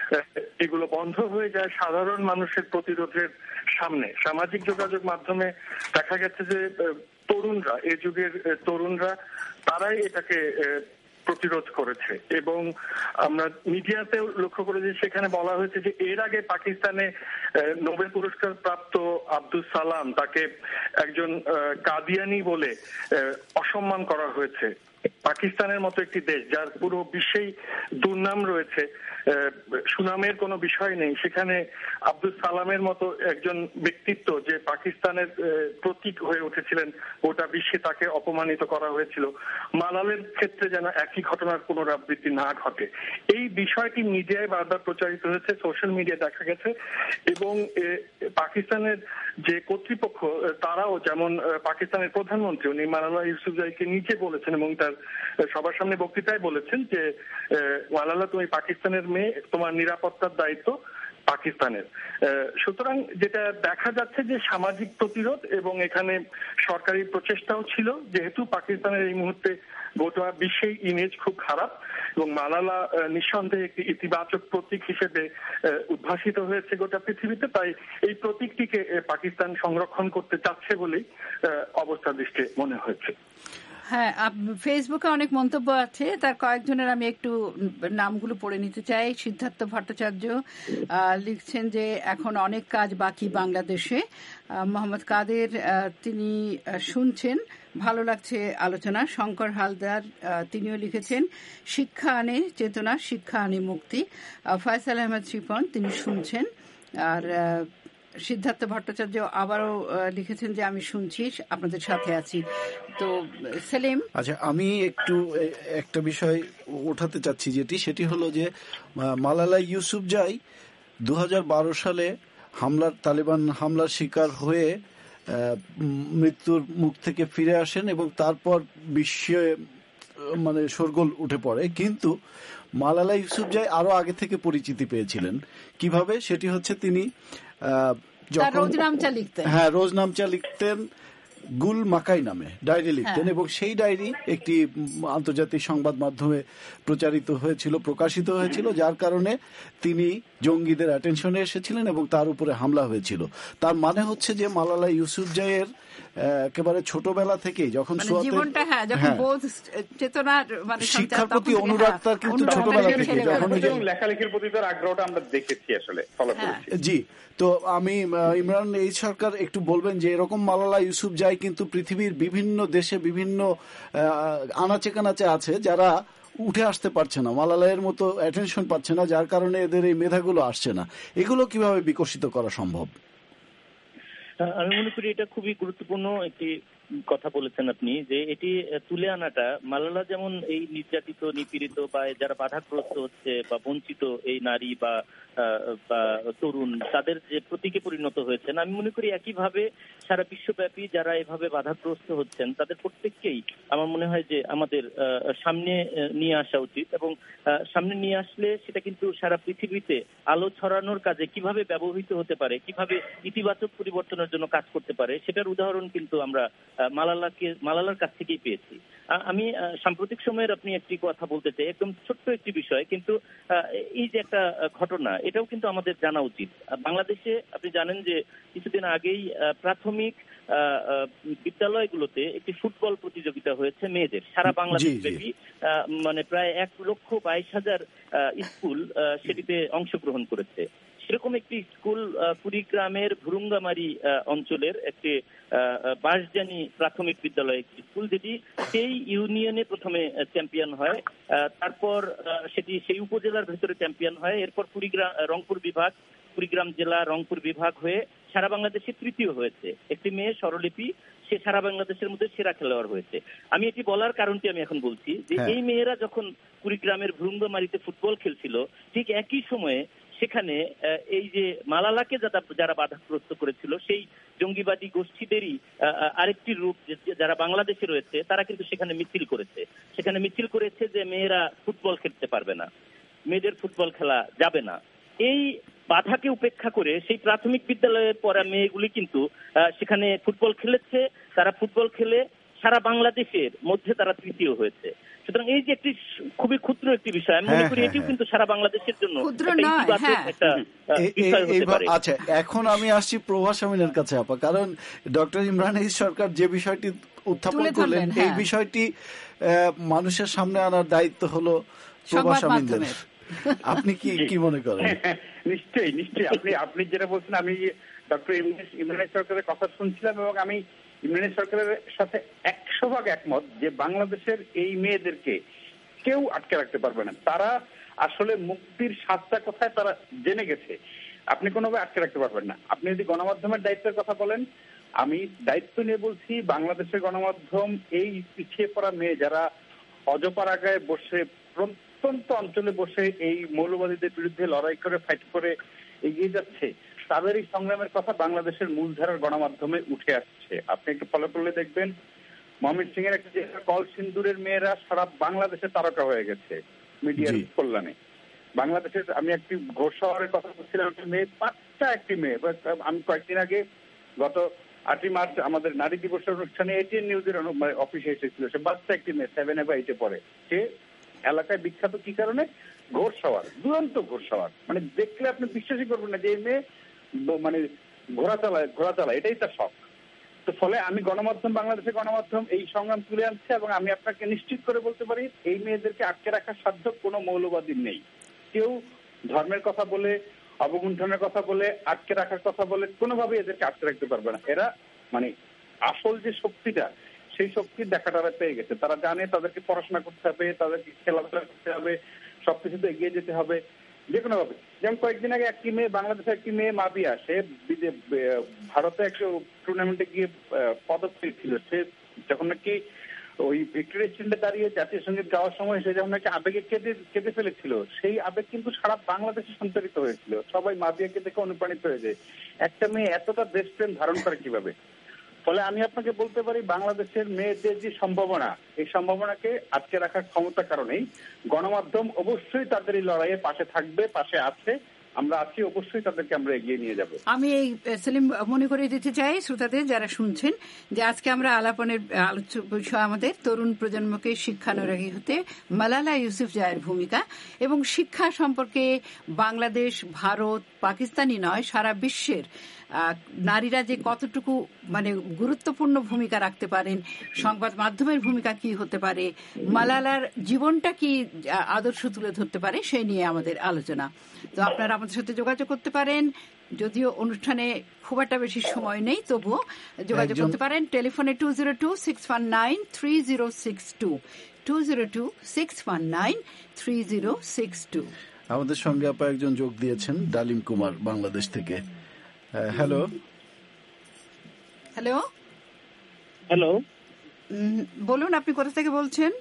এগুলো বন্ধ হয়ে যায় সাধারণ মানুষের প্রতিরোধের সামনে। সামাজিক যোগাযোগ মাধ্যমে দেখা গেছে যে তরুণরা, এই যুগের তরুণরা, তারাই এটাকে প্রতিরোধ করেছে এবং আমরা মিডিয়াতেও লক্ষ্য করেছি সেখানে বলা হয়েছে যে এর আগে পাকিস্তানে নোবেল পুরস্কার প্রাপ্ত আব্দুল সালাম, তাকে একজন কাদিয়ানি বলে অসম্মান করা হয়েছে। পাকিস্তানের মতো একটি দেশ যার পুরো বিশ্বেই দুর্নাম রয়েছে, সুনামের কোনো বিষয় নেই, সেখানে আব্দুল সালামের মতো একজন ব্যক্তিত্ব যে পাকিস্তানের প্রতীক হয়ে উঠেছিলেন গোটা বিশ্বে, তাকে অপমানিত করা হয়েছিল। মালালের ক্ষেত্রে যেন একই ঘটনার পুনরাবৃত্তি না ঘটে, এই বিষয়টি মিডিয়ায় বারবার প্রচারিত হয়েছে, সোশ্যাল মিডিয়ায় দেখা গেছে। এবং পাকিস্তানের যে কর্তৃপক্ষ তারাও, যেমন পাকিস্তানের প্রধানমন্ত্রী, উনি মালালা ইউসুফজাইকে নিজে বলেছেন এবং তার সবার সামনে বক্তৃতায় বলেছেন যে মালালা তুমি পাকিস্তানের মেয়ে, তোমার নিরাপত্তার দায়িত্ব পাকিস্তানের। সুতরাং যেটা দেখা যাচ্ছে যে সামাজিক প্রতিরোধ এবং এখানে সরকারি প্রচেষ্টাও ছিল, যেহেতু পাকিস্তানের এই মুহূর্তে গোটা বিশ্বেই ইমেজ খুব খারাপ এবং মালালা নিঃসন্দেহে একটি ইতিবাচক প্রতীক হিসেবে উদ্ভাসিত হয়েছে গোটা পৃথিবীতে, তাই এই প্রতীকটিকে পাকিস্তান সংরক্ষণ করতে চাচ্ছে বলেই অবস্থা দৃষ্টে মনে হয়েছে। হ্যাঁ, ফেসবুকে অনেক মন্তব্য আছে, তার কয়েকজনের আমি একটু নামগুলো পড়ে নিতে চাই। সিদ্ধার্থ ভট্টাচার্য লিখছেন যে এখন অনেক কাজ বাকি বাংলাদেশে। মোহাম্মদ কাদের তিনি শুনছেন, ভালো লাগছে আলোচনা। শঙ্কর হালদার তিনিও লিখেছেন শিক্ষা আনে চেতনা, শিক্ষা আনে মুক্তি। ফয়সাল আহমেদ শিপন তিনি শুনছেন। আর সিদ্ধার্থ ভট্টাচার্য আবারও লিখেছেন যে আমি শুনছি, আপনাদের সাথে আছি। তো সেলিম, আচ্ছা আমি একটু একটা বিষয় ওঠাতে চাচ্ছি, সেটি হলো যে মালালা ইউসুফজাই 2012 সালে তালিবান হামলার শিকার হয়ে মৃত্যুর মুখ থেকে ফিরে আসেন এবং তারপর বিশ্বে মানে শোরগোল উঠে পড়ে। কিন্তু মালালা ইউসুফজাই আরো আগে থেকে পরিচিতি পেয়েছিলেন। কিভাবে? সেটি হচ্ছে তিনি রোজনামচা লিখতেন, গুল মাকাই নামে ডায়েরি লিখতেন এবং সেই ডায়েরি একটি আন্তর্জাতিক সংবাদ মাধ্যমে প্রকাশিত হয়েছিল, যার কারণে তিনি জঙ্গিদের অ্যাটেনশনে এসেছিলেন এবং তার উপরে হামলা হয়েছিল। তার মানে হচ্ছে যে মালালা ইউসুফজাইয়ের একেবারে ছোটবেলা থেকেই যখন শিক্ষার প্রতি অনুরাগ তার কিন্তু ছোটবেলা থেকে, যখন লেখালেখির প্রতি তার আগ্রহটা আমরা দেখেছি, আসলে ফলো করেছি। জি, তো আমি ইমরান এই সরকার একটু বলবেন যে এরকম মালালা ইউসুফজাই কিন্তু পৃথিবীর বিভিন্ন দেশে বিভিন্ন আনাচে কানাচে আছে যারা উঠে আসতে পারছে না, মালালায়ের মতো অ্যাটেনশন পাচ্ছে না, যার কারণে এদের এই মেধাগুলো আসছে না। এগুলো কিভাবে বিকশিত করা সম্ভব? আমি মনে করি এটা খুবই গুরুত্বপূর্ণ একটি কথা বলেছেন আপনি, যে এটি তুলে আনাটা, মালালা যেমন এই নির্যাতিত, নিপীড়িত বা যারা বাধাগ্রস্ত হচ্ছে বা বঞ্চিত এই নারী বা তরুণ, তাদের যে প্রতীকে পরিণত হয়েছেন, আমি মনে করি একইভাবে সারা বিশ্বব্যাপী যারা এভাবে বাধাগ্রস্ত হচ্ছেন তাদের প্রত্যেককেই আমার মনে হয় যে আমাদের সামনে নিয়ে আসা উচিত এবং সামনে নিয়ে আসলে সেটা কিন্তু সারা পৃথিবীতে আলো ছড়ানোর কাজে কিভাবে ব্যবহৃত হতে পারে, কিভাবে ইতিবাচক পরিবর্তনের জন্য কাজ করতে পারে, সেটার উদাহরণ কিন্তু আমরা মালালার কাছ থেকেই পেয়েছি। আমি সাম্প্রতিক সময়ের আপনি একটি কথা বলতে চাই, একদম ছোট্ট একটি বিষয়, কিন্তু এই যে একটা ঘটনা, এটাও কিন্তু আমাদের জানা উচিত। বাংলাদেশে আপনি জানেন যে কিছুদিন আগেই প্রাথমিক বিদ্যালয়গুলোতে একটি ফুটবল প্রতিযোগিতা হয়েছে মেয়েদের, সারা বাংলাদেশ ব্যাপী, মানে প্রায় 1,22,000 স্কুল সেটিতে অংশগ্রহণ করেছে। সেরকম একটি স্কুল কুড়িগ্রামের ভুরুঙ্গামারি অঞ্চলের একটি বাঁশজানি প্রাথমিক বিদ্যালয় স্কুল, যেটি সেই ইউনিয়নে প্রথমে চ্যাম্পিয়ন হয়, তারপর সেটি সেই উপজেলার ভেতরে চ্যাম্পিয়ন হয়, এরপর কুড়িগ্রাম জেলা রংপুর বিভাগ হয়ে সারা বাংলাদেশে তৃতীয় হয়েছে। একটি মেয়ে স্বরলিপি, সে সারা বাংলাদেশের মধ্যে সেরা খেলোয়াড় হয়েছে। আমি এটি বলার কারণটি আমি এখন বলছি যে এই মেয়েরা যখন কুড়িগ্রামের ভুরুঙ্গামারিতে ফুটবল খেলছিল, ঠিক একই সময়ে সেখানে এই যে মালালাকে যারা বাধাগ্রস্ত করেছিল, সেই জঙ্গিবাদী গোষ্ঠীদেরই আরেকটি রূপ যারা বাংলাদেশে রয়েছে, তারা কিন্তু সেখানে মিছিল করেছে যে মেয়েরা ফুটবল খেলতে পারবে না, মেয়েদের ফুটবল খেলা যাবে না। এই বাধাকে উপেক্ষা করে সেই প্রাথমিক বিদ্যালয়ের পড়া মেয়েগুলি কিন্তু সেখানে ফুটবল খেলেছে। তারা ফুটবল খেলে সারা বাংলাদেশের মধ্যে তারা তৃতীয় হয়েছে। সুতরাং এই যে একটি খুবই ক্ষুদ্র একটি বিষয়, আমি মনে করি এটিও কিন্তু সারা বাংলাদেশের জন্য একটা বিষয় হতে পারে। আচ্ছা, এখন আমি আসছি প্রভাস আমিনের কাছে আপা, কারণ ডক্টর ইমরান সরকার যে বিষয়টি উত্থাপন করলেন, এই বিষয়টি মানুষের সামনে আনার দায়িত্ব হলো প্রভাস আমিনদের। আপনি কি মনে করেন? নিশ্চয়ই আপনি যেটা বলছেন, আমি ডক্টর ইমরান সরকারের কথা শুনছিলাম এবং আমি ইমরান সরকারের সাথে 100% একমত যে বাংলাদেশের এই মেয়েদেরকে কেউ আটকে রাখতে পারবে না। তারা আসলে মুক্তির স্বাদটা কোথায় তারা জেনে গেছে, আপনি কোনোভাবে আটকে রাখতে পারবেন না। আপনি যদি গণমাধ্যমের দায়িত্বের কথা বলেন, আমি দায়িত্ব নিয়ে বলছি, বাংলাদেশের গণমাধ্যম এই পিছিয়ে পড়া মেয়ে যারা অজপাড়াগায় বসে প্রত্যন্ত অঞ্চলে বসে এই মৌলবাদীদের বিরুদ্ধে লড়াই করে ফাইট করে এগিয়ে যাচ্ছে, তাদের এই সংগ্রামের কথা বাংলাদেশের মূলধারার গণমাধ্যমে উঠে আসছে। আপনি একটু ফলো করলে দেখবেন, ময়মনসিংহ এর একটা জেলা কলসিন্দুরের মেয়েরা সারা বাংলাদেশে তারকা হয়ে গেছে মিডিয়ার কল্যাণে। বাংলাদেশের আমি একটি ঘোষ শহরের কথা বলছিলাম, বাচ্চা একটি মেয়ে, আমি কয়েকদিন আগে গত 8ই মার্চ আমাদের নারী দিবসের অনুষ্ঠানে এটিএন নিউজের অফিসে এসেছিল। সে বাচ্চা একটি মেয়ে, 7 বা 8 পড়ে। সে এলাকায় বিখ্যাত কি কারণে? ঘোষ সওয়ার, দুরন্ত ঘোষ সওয়ার। মানে দেখলে আপনি বিশ্বাসই করবেন না যে এই মেয়ে মানে ঘোড়া চালায়, এটাই তার শখ। তো ফলে আমি বাংলাদেশের গণমাধ্যম এই সংগ্রাম তুলে আনছে এবং আমি আপনাকে নিশ্চিত করে বলতে পারি, এই মেয়েদেরকে আটকে রাখার সাধ্য কোনো মৌলবাদীর নেই। কেউ ধর্মের কথা বলে, অবগুণ্ঠনের কথা বলে, আটকে রাখার কথা বলে কোনোভাবে এদেরকে আটকে রাখতে পারবে না। এরা মানে আসল যে শক্তিটা, সেই শক্তির দেখাটা পেয়ে গেছে। তারা জানে তাদেরকে পড়াশোনা করতে হবে, তাদেরকে খেলাধুলা করতে হবে, সবকিছুতে এগিয়ে যেতে হবে যে কোনো ভাবে। যেমন কয়েকদিন আগে একটি মেয়ে, বাংলাদেশের একটি মেয়ে মাবিয়া, সে ভারতে একটা টুর্নামেন্টে গিয়ে পদক পেয়েছিল। সে যখন নাকি ওই ভিক্টোরিয়া স্ট্যান্ডে দাঁড়িয়ে জাতীয় সঙ্গীত গাওয়ার সময় সে যখন নাকি আবেগে কেঁদে ফেলেছিল, সেই আবেগ কিন্তু সারা বাংলাদেশে সঞ্চারিত হয়েছিল। সবাই মাবিয়াকে দেখে অনুপ্রাণিত হয়ে যায়। একটা মেয়ে এতটা দেশপ্রেম ধারণ করে কিভাবে? ফলে আমি আপনাকে বলতে পারি, বাংলাদেশের মেয়েদের যে সম্ভাবনা, এই সম্ভাবনাকে আটকে রাখার ক্ষমতা কারণেই গণমাধ্যম অবশ্যই তাদের এই লড়াইয়ে পাশে থাকবে, পাশে আছে, আমরা আছি, অবশ্যই তাদেরকে আমরা এগিয়ে নিয়ে যাব। আমি এই সেলিম মনে করে দিতে চাই শ্রোতাদের যারা শুনছেন যে আজকে আমরা আলাপনের আলোচ্য বিষয় আমাদের তরুণ প্রজন্মকে শিক্ষানুরাগী হতে মালালা ইউসুফজাইয়ের ভূমিকা এবং শিক্ষা সম্পর্কে বাংলাদেশ, ভারত, পাকিস্তানি নয় সারা বিশ্বের নারীরা যে কতটুকু মানে গুরুত্বপূর্ণ ভূমিকা রাখতে পারেন, সংবাদ মাধ্যমের ভূমিকা কি হতে পারে, মালালার জীবনটা কি আদর্শ তুলে ধরতে পারে, সেই নিয়ে আমাদের আলোচনা। তো আপনারা আমাদের সাথে যোগাযোগ করতে পারেন, যদিও অনুষ্ঠানে খুব একটা বেশি সময় নেই, তবুও যোগাযোগ করতে পারেন টেলিফোনে 202-619-3062 202-619-3062। আমাদের সঙ্গে আপা একজন যোগ দিয়েছেন, ডালিম কুমার বাংলাদেশ থেকে। হ্যালো হ্যালো হ্যালো, বলুন আপনি কোথা থেকে বলছেন?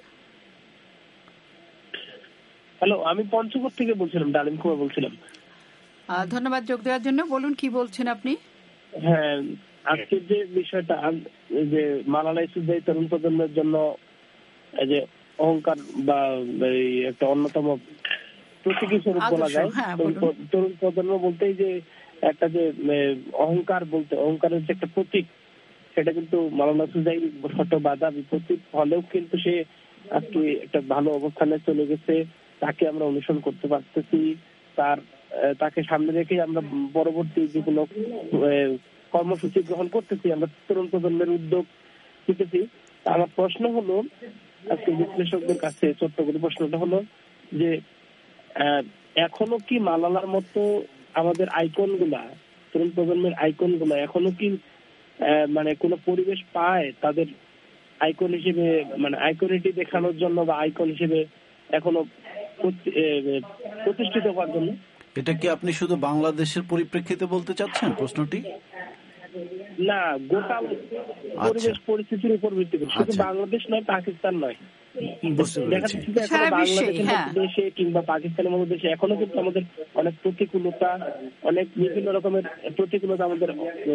হ্যালো, আমি পঞ্চগড় থেকে বলছিলাম, ডালিম কুমার বলছিলাম। ধন্যবাদ যোগ দেওয়ার জন্য। বলুন কি বলছেন আপনি? হ্যাঁ, আজকের যে বিষয়টা, যে মালালা ইউসুফজাই তরুণ প্রজন্মের জন্য যে অহংকার বা একটা অন্যতম প্রতীকী স্বরূপ বলা যায়। তরুণ প্রজন্ম বলতেই যে একটা যে অহংকার, বলতে অহংকারের যে একটা প্রতীক, সেটা কিন্তু মাওলানা ইউসুফজাই শত বাধা বিপত্তি হলেও কিন্তু সে আজকে একটা ভালো অবস্থানে চলে গেছে। তাকে আমরা অনুসরণ করতে পারতেছি, তাকে সামনে রেখে আমরা পরবর্তী যেগুলো কর্মসূচি গ্রহণ করতেছি, আমরা তরুণ প্রজন্মের উদ্যোগ শিখেছি। আমার প্রশ্ন হলো আজকে বিশ্লেষকদের কাছে, ছোট্ট করে প্রশ্নটা হলো যে এখনো কি মালালার মতো আমাদের আইকন গুলা, তরুণ প্রজন্মের আইকন গুলা এখনো কি মানে কোনো পরিবেশ পায় তাদের আইকন হিসেবে, মানে আইকনিটি দেখানোর জন্য বা আইকন হিসেবে এখনো প্রতিষ্ঠিত হওয়ার জন্য? এটা কি আপনি শুধু বাংলাদেশের পরিপ্রেক্ষিতে বলতে চাচ্ছেন প্রশ্নটি? না, গোটা পরিবেশ পরিস্থিতির উপর ভিত্তি করে, শুধু বাংলাদেশ নয়, পাকিস্তান নয়, দেখা যাচ্ছে যে এখন বাংলাদেশের মতো দেশে কিংবা পাকিস্তানের মতো দেশে এখনো কিন্তু আমাদের অনেক প্রতিকূলতা, অনেক বিভিন্ন রকমের প্রতিকূলতা আমাদের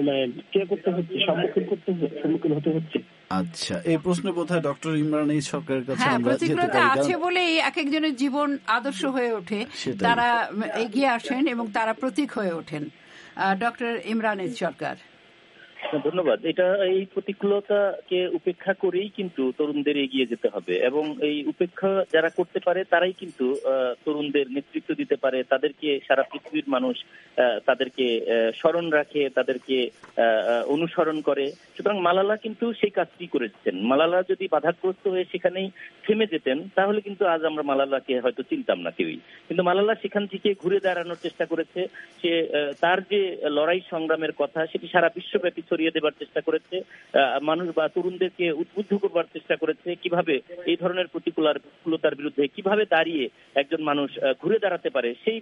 সম্মুখীন হতে হচ্ছে। আচ্ছা, এই প্রশ্নে বোধহয় ডক্টর ইমরান এই সরকারের কাছে আমরা প্রতিকূলতা আছে বলেই এক একজনের জীবন আদর্শ হয়ে ওঠে, তারা এগিয়ে আসেন এবং তারা প্রতীক হয়ে ওঠেন। ডক্টর ইমরান সরকার, ধন্যবাদ। এই প্রতিকূলতাকে উপেক্ষা করেই কিন্তু তরুণদের এগিয়ে যেতে হবে, এবং এই উপেক্ষা যারা করতে পারে তারাই কিন্তু তরুণদের নেতৃত্ব দিতে পারে। তাদেরকে সারা পৃথিবীর মানুষ তাদেরকে স্মরণ রাখে, তাদেরকে অনুসরণ করে। সুতরাং মালালা কিন্তু সেই কাজটি করেছেন। মালালা যদি বাধাগ্রস্ত হয়ে সেখানেই থেমে যেতেন তাহলে কিন্তু আজ আমরা মালালাকে হয়তো চিনতাম না কেউই। কিন্তু মালালা সেখান থেকে ঘুরে দাঁড়ানোর চেষ্টা করেছে। সে তার যে লড়াই সংগ্রামের কথা সেটি সারা বিশ্বব্যাপী ছড়িয়ে দেবার চেষ্টা করেছে, মানুষ বা তরুণদেরকে উদ্বুদ্ধ করবার চেষ্টা করেছে কিভাবে এই ধরনের প্রতিকূলতার বিরুদ্ধে কিভাবে দাঁড়িয়ে একজন মানুষ ঘুরে দাঁড়াতে পারে, সেই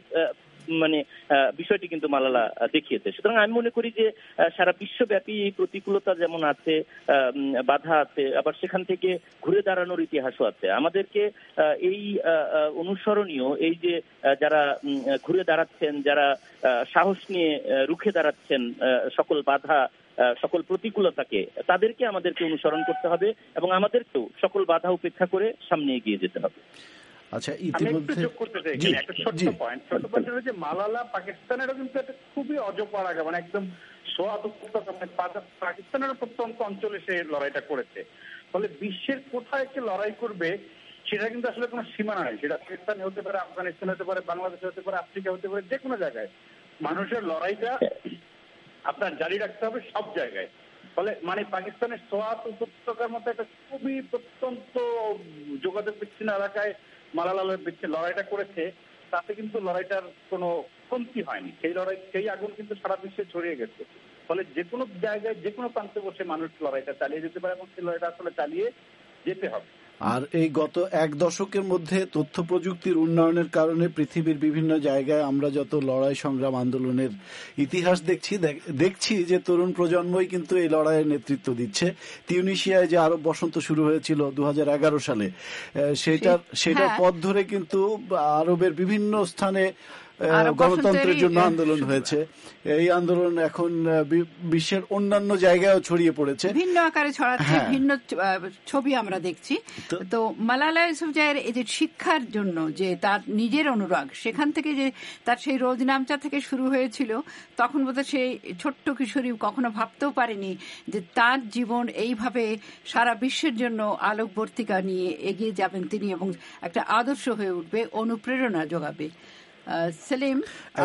বিষয়টি কিন্তু মালালা দেখিয়েছে। সুতরাং আমি মনে করি যে সারা বিশ্বব্যাপী এই প্রতিকূলতা যেমন আছে, বাধা আছে, আবার সেখান থেকে ঘুরে দাঁড়ানোর ইতিহাসও আছে। আমাদেরকে এই অনুসরণীয় এই যে যারা ঘুরে দাঁড়াচ্ছেন, যারা সাহস নিয়ে রুখে দাঁড়াচ্ছেন সকল বাধা, সকল প্রতিকূলতাকে, তাদেরকে আমাদেরকে অনুসরণ করতে হবে এবং আমাদেরকেও সকল বাধা উপেক্ষা করে সামনে এগিয়ে যেতে হবে। আচ্ছা, ইতিমধ্যে যোগ করতে চাই একটা ছোট্ট পয়েন্ট হলো যে মালালা পাকিস্তানেরও কিন্তু একটা খুবই অজপাড়া, মানে একদম পাকিস্তানের প্রত্যন্ত অঞ্চলে সে লড়াইটা করেছে। ফলে বিশ্বের কোথায় কে লড়াই করবে সেটা কিন্তু আসলে কোনো সীমানা নেই। সেটা পাকিস্তান হতে পারে, আফগানিস্তান হতে পারে, বাংলাদেশ হতে পারে, আফ্রিকা হতে পারে, যে কোনো জায়গায় মানুষের লড়াইটা আপনার জারি রাখতে হবে সব জায়গায়। ফলে পাকিস্তানের সোয়াত উপত্যকার মতো একটা খুবই প্রত্যন্ত যোগাযোগ বিচ্ছিন্ন এলাকায় মালালা লড়াইটা করেছে, তাতে কিন্তু লড়াইটার কোনো কমতি হয়নি। সেই আগুন কিন্তু সারা বিশ্বে ছড়িয়ে গেছে। ফলে যে কোনো জায়গায় যে কোনো প্রান্তে বসে মানুষ লড়াইটা চালিয়ে যেতে পারে এবং সেই লড়াইটা আসলে চালিয়ে যেতে হবে। আর এই গত এক দশকের মধ্যে তথ্য প্রযুক্তির উন্নয়নের কারণে পৃথিবীর বিভিন্ন জায়গায় আমরা যত লড়াই সংগ্রাম আন্দোলনের ইতিহাস দেখছি যে তরুণ প্রজন্মই কিন্তু এই লড়াইয়ের নেতৃত্ব দিচ্ছে। তিউনিশিয়ায় যে আরব বসন্ত শুরু হয়েছিল 2011 সালে, সেটার পথ ধরে কিন্তু আরবের বিভিন্ন স্থানে গণতন্ত্রের জন্য আন্দোলন হয়েছে। এই আন্দোলন এখন বিশ্বের অন্যান্য জায়গায়ও ছড়িয়ে পড়েছে, ভিন্ন আকারে ছড়াচ্ছে, ভিন্ন ছবি আমরা দেখছি। তো মালালা ইউসুফজাইয়ের এই যে শিক্ষার জন্য যে তার নিজের অনুরাগ, সেখান থেকে যে তার সেই রোজনামচা থেকে শুরু হয়েছিল, তখন বোধহয় সেই ছোট্ট কিশোরী কখনো ভাবতেও পারেনি যে তার জীবন এইভাবে সারা বিশ্বের জন্য আলোকবর্তিকা নিয়ে এগিয়ে যাবেন তিনি এবং একটা আদর্শ হয়ে উঠবে, অনুপ্রেরণা যোগাবে। সেলিম,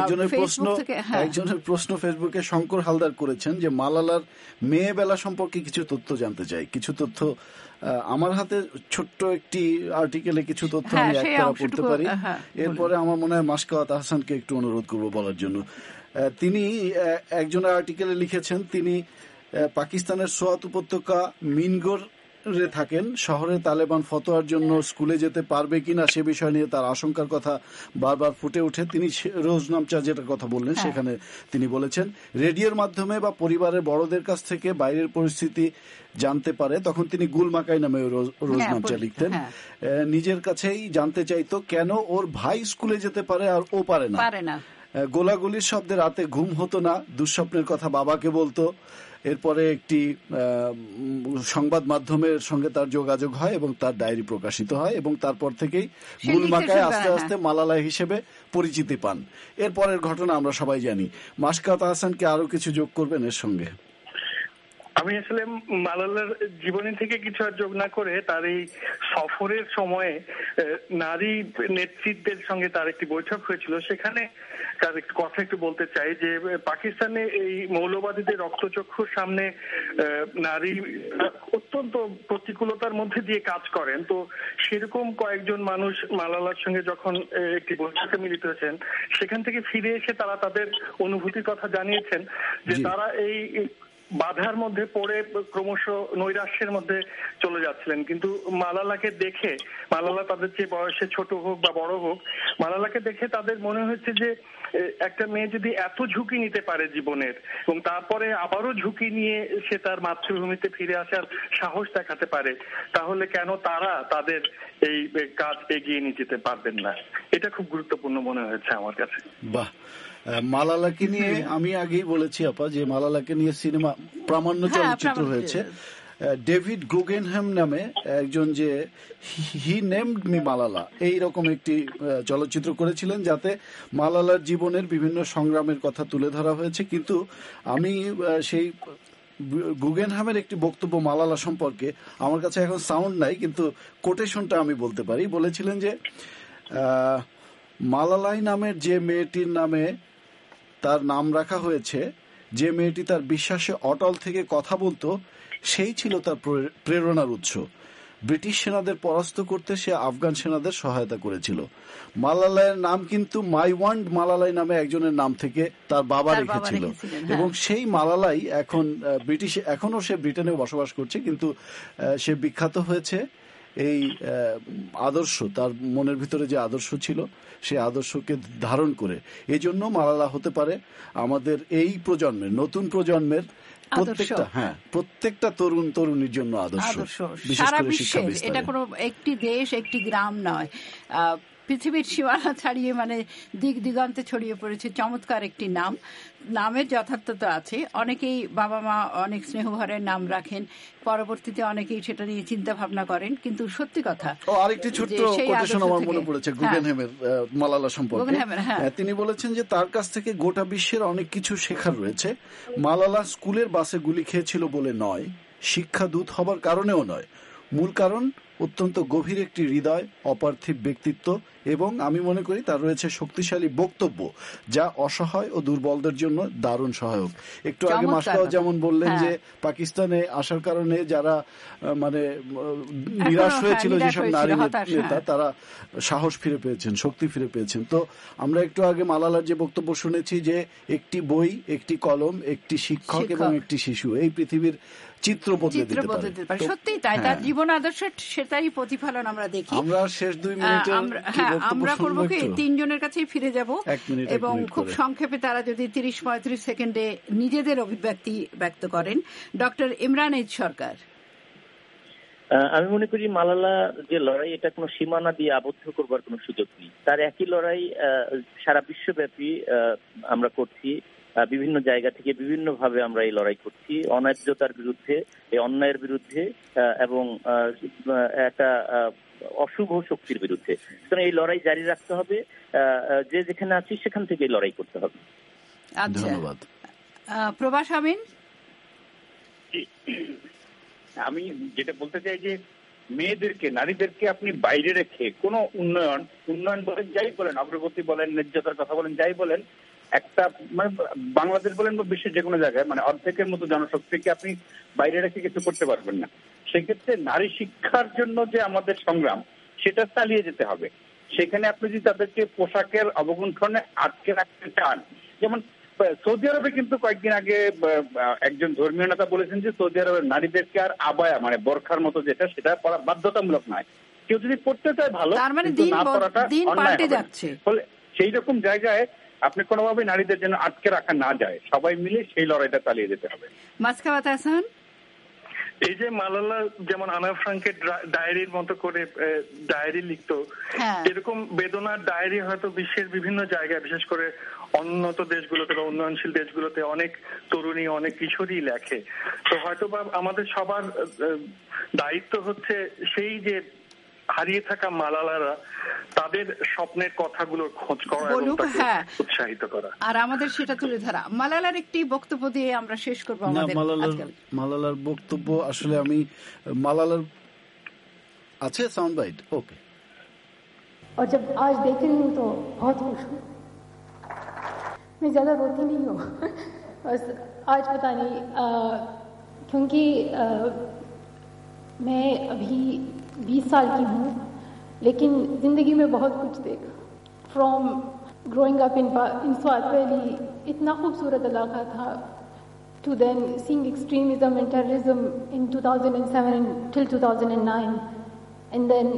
একজনের প্রশ্ন ফেসবুকে শঙ্কর হালদার করেছেন যে মালালার মেয়ে বেলা সম্পর্কে কিছু তথ্য জানতে চাই। কিছু তথ্য আমার হাতে ছোট্ট একটি আর্টিকেলে কিছু তথ্য আমি একটারা পড়তে পারি, এরপরে আমার মনে হয় মাসকাওয়াত আহসানকে একটু অনুরোধ করবো বলার জন্য। তিনি একজনের আর্টিকেলে লিখেছেন তিনি পাকিস্তানের সোয়াত উপত্যকা মিনগর থাকেন। শহরে তালেবান ফতোয়ার জন্য স্কুলে যেতে পারবে কিনা সে বিষয় নিয়ে তার আশঙ্কার কথা বারবার ফুটে ওঠে। তিনি রোজনামচা যেটা কথা বললেন সেখানে তিনি বলেছেন রেডিওর মাধ্যমে বা পরিবারের বড়দের কাছ থেকে বাইরের পরিস্থিতি জানতে পারে, তখন তিনি গুলমাকাই নামে রোজনামচা লিখতেন। নিজের কাছেই জানতে চাইতো কেন ওর ভাই স্কুলে যেতে পারে আর ও পারে না। গোলাগুলির শব্দে রাতে ঘুম হতো না, দুঃস্বপ্নের কথা বাবাকে বলতো। এরপরে একটি সংবাদ মাধ্যমের সঙ্গে তার যোগাযোগ হয় এবং তার ডায়েরি প্রকাশিত হয় এবং তারপর থেকেই গুলমাকায় আস্তে আস্তে মালালা হিসেবে পরিচিতি পান। এরপরের ঘটনা আমরা সবাই জানি। মাসকাওয়াত আহসানকে আরো কিছু যোগ করবেন এর সঙ্গে? আমি আসলে মালালার জীবনী থেকে কিছু আর যোগ না করে তার এই সফরের সময়ে নারী নেতৃত্বের সঙ্গে তার একটি বৈঠক হয়েছিল, সেখানে তার একটু কথা একটু বলতে চাই যে পাকিস্তানে এই মৌলবাদীদের রক্তচক্ষুর সামনে নারী অত্যন্ত প্রতিকূলতার মধ্যে দিয়ে কাজ করেন। তো সেরকম কয়েকজন মানুষ মালালার সঙ্গে যখন একটি বৈঠকে মিলিত হয়েছেন, সেখান থেকে ফিরে এসে তারা তাদের অনুভূতির কথা জানিয়েছেন যে তারা এই বাধার মধ্যে পড়ে ক্রমশ নৈরাশ্যের মধ্যে চলে যাচ্ছিলেন, কিন্তু মালালাকে দেখে, মালালা তাদের যে বয়সে ছোট হোক বা বড় হোক, মালালাকে দেখে তাদের মনে হয়েছে যে একটা মেয়ে যদি এত ঝুঁকি নিতে পারে জীবনের এবং তারপরে আবারও ঝুঁকি নিয়ে সে তার মাতৃভূমিতে ফিরে আসার সাহস দেখাতে পারে, তাহলে কেন তারা তাদের এই কাজ এগিয়ে নিয়ে যেতে পারবেন না? এটা খুব গুরুত্বপূর্ণ মনে হয়েছে আমার কাছে। বাহ, মালালাকে নিয়ে আমি আগেই বলেছি আপা যে মালালাকে নিয়ে সিনেমা প্রামাণ্য চলচ্চিত্র হয়েছে। ডেভিড গুগেনহ্যাম নামে একজন যে হি নেমড মি মালালা এইরকম একটি চলচ্চিত্র করেছিলেন, যাতে মালালার জীবনের বিভিন্ন সংগ্রামের কথা তুলে ধরা হয়েছে। কিন্তু আমি সেই গুগেনহ্যামের একটি বক্তব্য মালালা সম্পর্কে, আমার কাছে এখন সাউন্ড নাই কিন্তু কোটেশনটা আমি বলতে পারি। বলেছিলেন যে মালালাই নামের যে মেয়েটির নামে তার নাম রাখা হয়েছে, যে মেয়েটি তার বিশ্বাসে অটল থেকে কথা বলতো, সেই ছিল তার প্রেরণার উৎস। ব্রিটিশ সেনাদের পরাস্ত করতে সে আফগান সেনাদের সহায়তা করেছিল। মালালাইয়ের নাম কিন্তু মাই ওয়ান্ড মালালাই নামে একজনের নাম থেকে তার বাবা রেখেছিল, এবং সেই মালালাই এখনো সে ব্রিটেনে বসবাস করছে, কিন্তু সে বিখ্যাত হয়েছে এই আদর্শ, তার মনের ভিতরে যে আদর্শ ছিল সেই আদর্শকে ধারণ করে। এই জন্য মালালা হতে পারে আমাদের এই প্রজন্মের, নতুন প্রজন্মের প্রত্যেকটা তরুণ তরুণীর জন্য আদর্শ, সারা বিশ্বে। এটা কোনো একটি দেশ, একটি গ্রাম নয়, পৃথিবীর সীমানা ছাড়িয়ে মানে দিক দিগন্তে ছড়িয়ে পড়েছে চমৎকার একটি নাম। নামের যথার্থতা আছে। অনেকেই বাবা মা অনেক স্নেহভরের নাম রাখেন, পরবর্তীতে অনেকেই সেটা নিয়ে চিন্তা ভাবনা করেন, কিন্তু সত্যি কথা। আরেকটি ছোট্ট কোটেশন আমার মনে পড়েছে গুগেনহ্যামের মালালা সম্পর্কে। তিনি বলেছেন যে তার কাছ থেকে গোটা বিশ্বের অনেক কিছু শেখার রয়েছে। মালালা স্কুলের বাসে গুলি খেয়েছিল বলে নয়, শিক্ষা দূত হবার কারণেও নয়, মূল কারণ অত্যন্ত গভীর একটি হৃদয়, অপার্থিব ব্যক্তিত্ব, এবং আমি মনে করি তার রয়েছে শক্তিশালী বক্তব্য, যা অসহায় ও দুর্বলদের জন্য দারুণ সহায়ক। একটু আগে মাসকাও যেমন বললেন যে পাকিস্তানে আসার কারণে যারা মানে নিরাশ হয়েছিল, যেসব নারী নেতা, তারা সাহস ফিরে পেয়েছেন, শক্তি ফিরে পেয়েছেন। তো আমরা একটু আগে মালালার যে বক্তব্য শুনেছি যে একটি বই, একটি কলম, একটি শিক্ষক এবং একটি শিশু এই পৃথিবীর চিত্র বদলে দিতে পারে। সত্যি তাই, তার জীবন আদর্শের সেটাই প্রতিফলন আমরা দেখি। আমরা শেষ 2 মিনিটে আমরা করবো কি, 3 জনের কাছেই ফিরে যাব এবং খুব সংক্ষেপে তারা যদি 30-35 সেকেন্ডে নিজেদের অভিব্যক্তি ব্যক্ত করেন। Doctor Imran H Sarkar. আমি মনে করি মালালা যে লড়াই, এটা কোনো সীমানা দিয়ে আবদ্ধ করবার কোনো সুযোগ নেই। তার একই লড়াই সারা বিশ্বব্যাপী আমরা করছি, বিভিন্ন জায়গা থেকে বিভিন্ন ভাবে আমরা এই লড়াই করছি, অন্যায্যতার বিরুদ্ধে, এই অন্যায়ের বিরুদ্ধে এবং একটা অশুভ শক্তির বিরুদ্ধে। সুতরাং এই লড়াই জারি রাখতে হবে, যে যেখানে আছি সেখান থেকে লড়াই করতে হবে। ধন্যবাদ। প্রবাস আমিন। আমি যেটা বলতে চাই যে মেয়েদেরকে, নারীদেরকে আপনি বাইরে রেখে কোনো উন্নয়ন বলেন, যাই বলেন, অগ্রগতি বলেন, ন্যায্যতার কথা বলেন, যাই বলেন, একটা মানে বাংলাদেশ বলেন বা বিশ্বের যে কোনো জায়গায় মানে অর্ধেকের মতো জনশক্তিকে আপনি বাইরে রেখে কিছু করতে পারবেন না। সেক্ষেত্রে নারী শিক্ষার জন্য যে আমাদের সংগ্রাম, সেটা চালিয়ে যেতে হবে। সেখানে আপনি যদি তাদেরকে পোশাকের অবগুণ্ঠনে আটকে রাখতে চান, যেমন সৌদি আরবে কিন্তু কয়েকদিন আগে একজন ধর্মীয় নেতা বলেছেন যে সৌদি আরবের নারীদেরকে আর আবায়া মানে বোরখার মতো যেটা, সেটা পরা বাধ্যতামূলক নয়। কেউ যদি পড়তে চায় ভালো, না পড়াটা অন্যায় হবে। ফলে সেই রকম জায়গায় আপনি কোনোভাবে নারীদের যেন আটকে রাখা না যায়, সবাই মিলে সেই লড়াইটা চালিয়ে যেতে হবে। মাসকাওয়াত হাসান। এই যে মালালা যেমন আনা ফ্রাঙ্কের ডায়েরির মতো করে ডায়েরি লিখতো, এরকম বেদনার ডায়েরি হয়তো বিশ্বের বিভিন্ন জায়গায়, বিশেষ করে উন্নত দেশগুলোতে বা উন্নয়নশীল দেশগুলোতে অনেক তরুণী, অনেক কিশোরী লেখে। তো হয়তো বা আমাদের সবার দায়িত্ব হচ্ছে সেই যে হারিয়ে থাকা মালালারা তাদের স্বপ্নের কথাগুলোর খোঁজ করা এবং তাকে উৎসাহিত করা, আর আমাদের সেটা তুলে ধরা। মালালার একটি বক্তব্য দিয়ে আমরা শেষ করবো আমাদের মালালার বক্তব্য। আসলে আমি মালালার আছে সাউন্ড বাইট, ওকে। और जब आज देख रही हूँ तो बहुत खुश हूँ। मैं ज़्यादा रोती नहीं हूँ बस आज पता नहीं क्योंकि मैं अभी 20 साल की हूँ, लेकिन ज़िंदगी में बहुत कुछ देखा। From growing up in Swat valley, इतना खूबसूरत इलाका था, to then seeing extremism and terrorism in 2007 till 2009, and then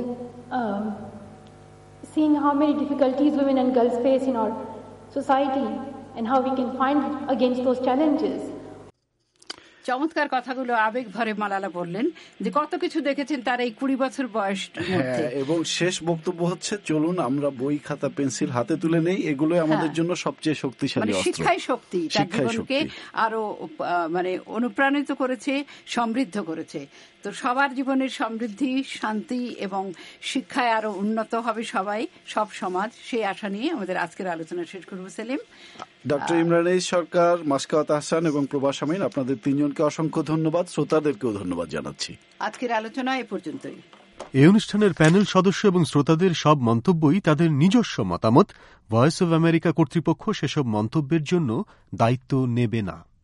seeing how many difficulties women and girls face in our society and how we can find against those challenges. চমৎকার কথাগুলো আবেগ ভরে মালালা বললেন যে কত কিছু দেখেছেন তার এই 20 বছর বয়স। এবং শেষ বক্তব্য হচ্ছে, চলুন আমরা বই খাতা পেন্সিল হাতে তুলে নেই, এগুলো আমাদের জন্য সবচেয়ে শক্তিশালী অস্ত্র। শিক্ষাই শক্তি তার জীবনকে আরো অনুপ্রাণিত করেছে, সমৃদ্ধ করেছে। তো সবার জীবনের সমৃদ্ধি, শান্তি এবং শিক্ষায় আরো উন্নত হবে সবাই, সব সমাজ, সেই আশা নিয়ে আমাদের আজকের আলোচনা শেষ করব। সেলিম, ডক্টর ইমরান সরকার, মাসকাওয়াত আহসান এবং প্রবাস আমিন, আপনাদের তিনজনকে অসংখ্য ধন্যবাদ। শ্রোতাদেরকেও ধন্যবাদ জানাচ্ছি। আজকের আলোচনা এ পর্যন্তই। এই অনুষ্ঠানের প্যানেল সদস্য এবং শ্রোতাদের সব মন্তব্যই তাদের নিজস্ব মতামত। ভয়েস অব আমেরিকা কর্তৃপক্ষ সেসব মন্তব্যের জন্য দায়িত্ব নেবে না।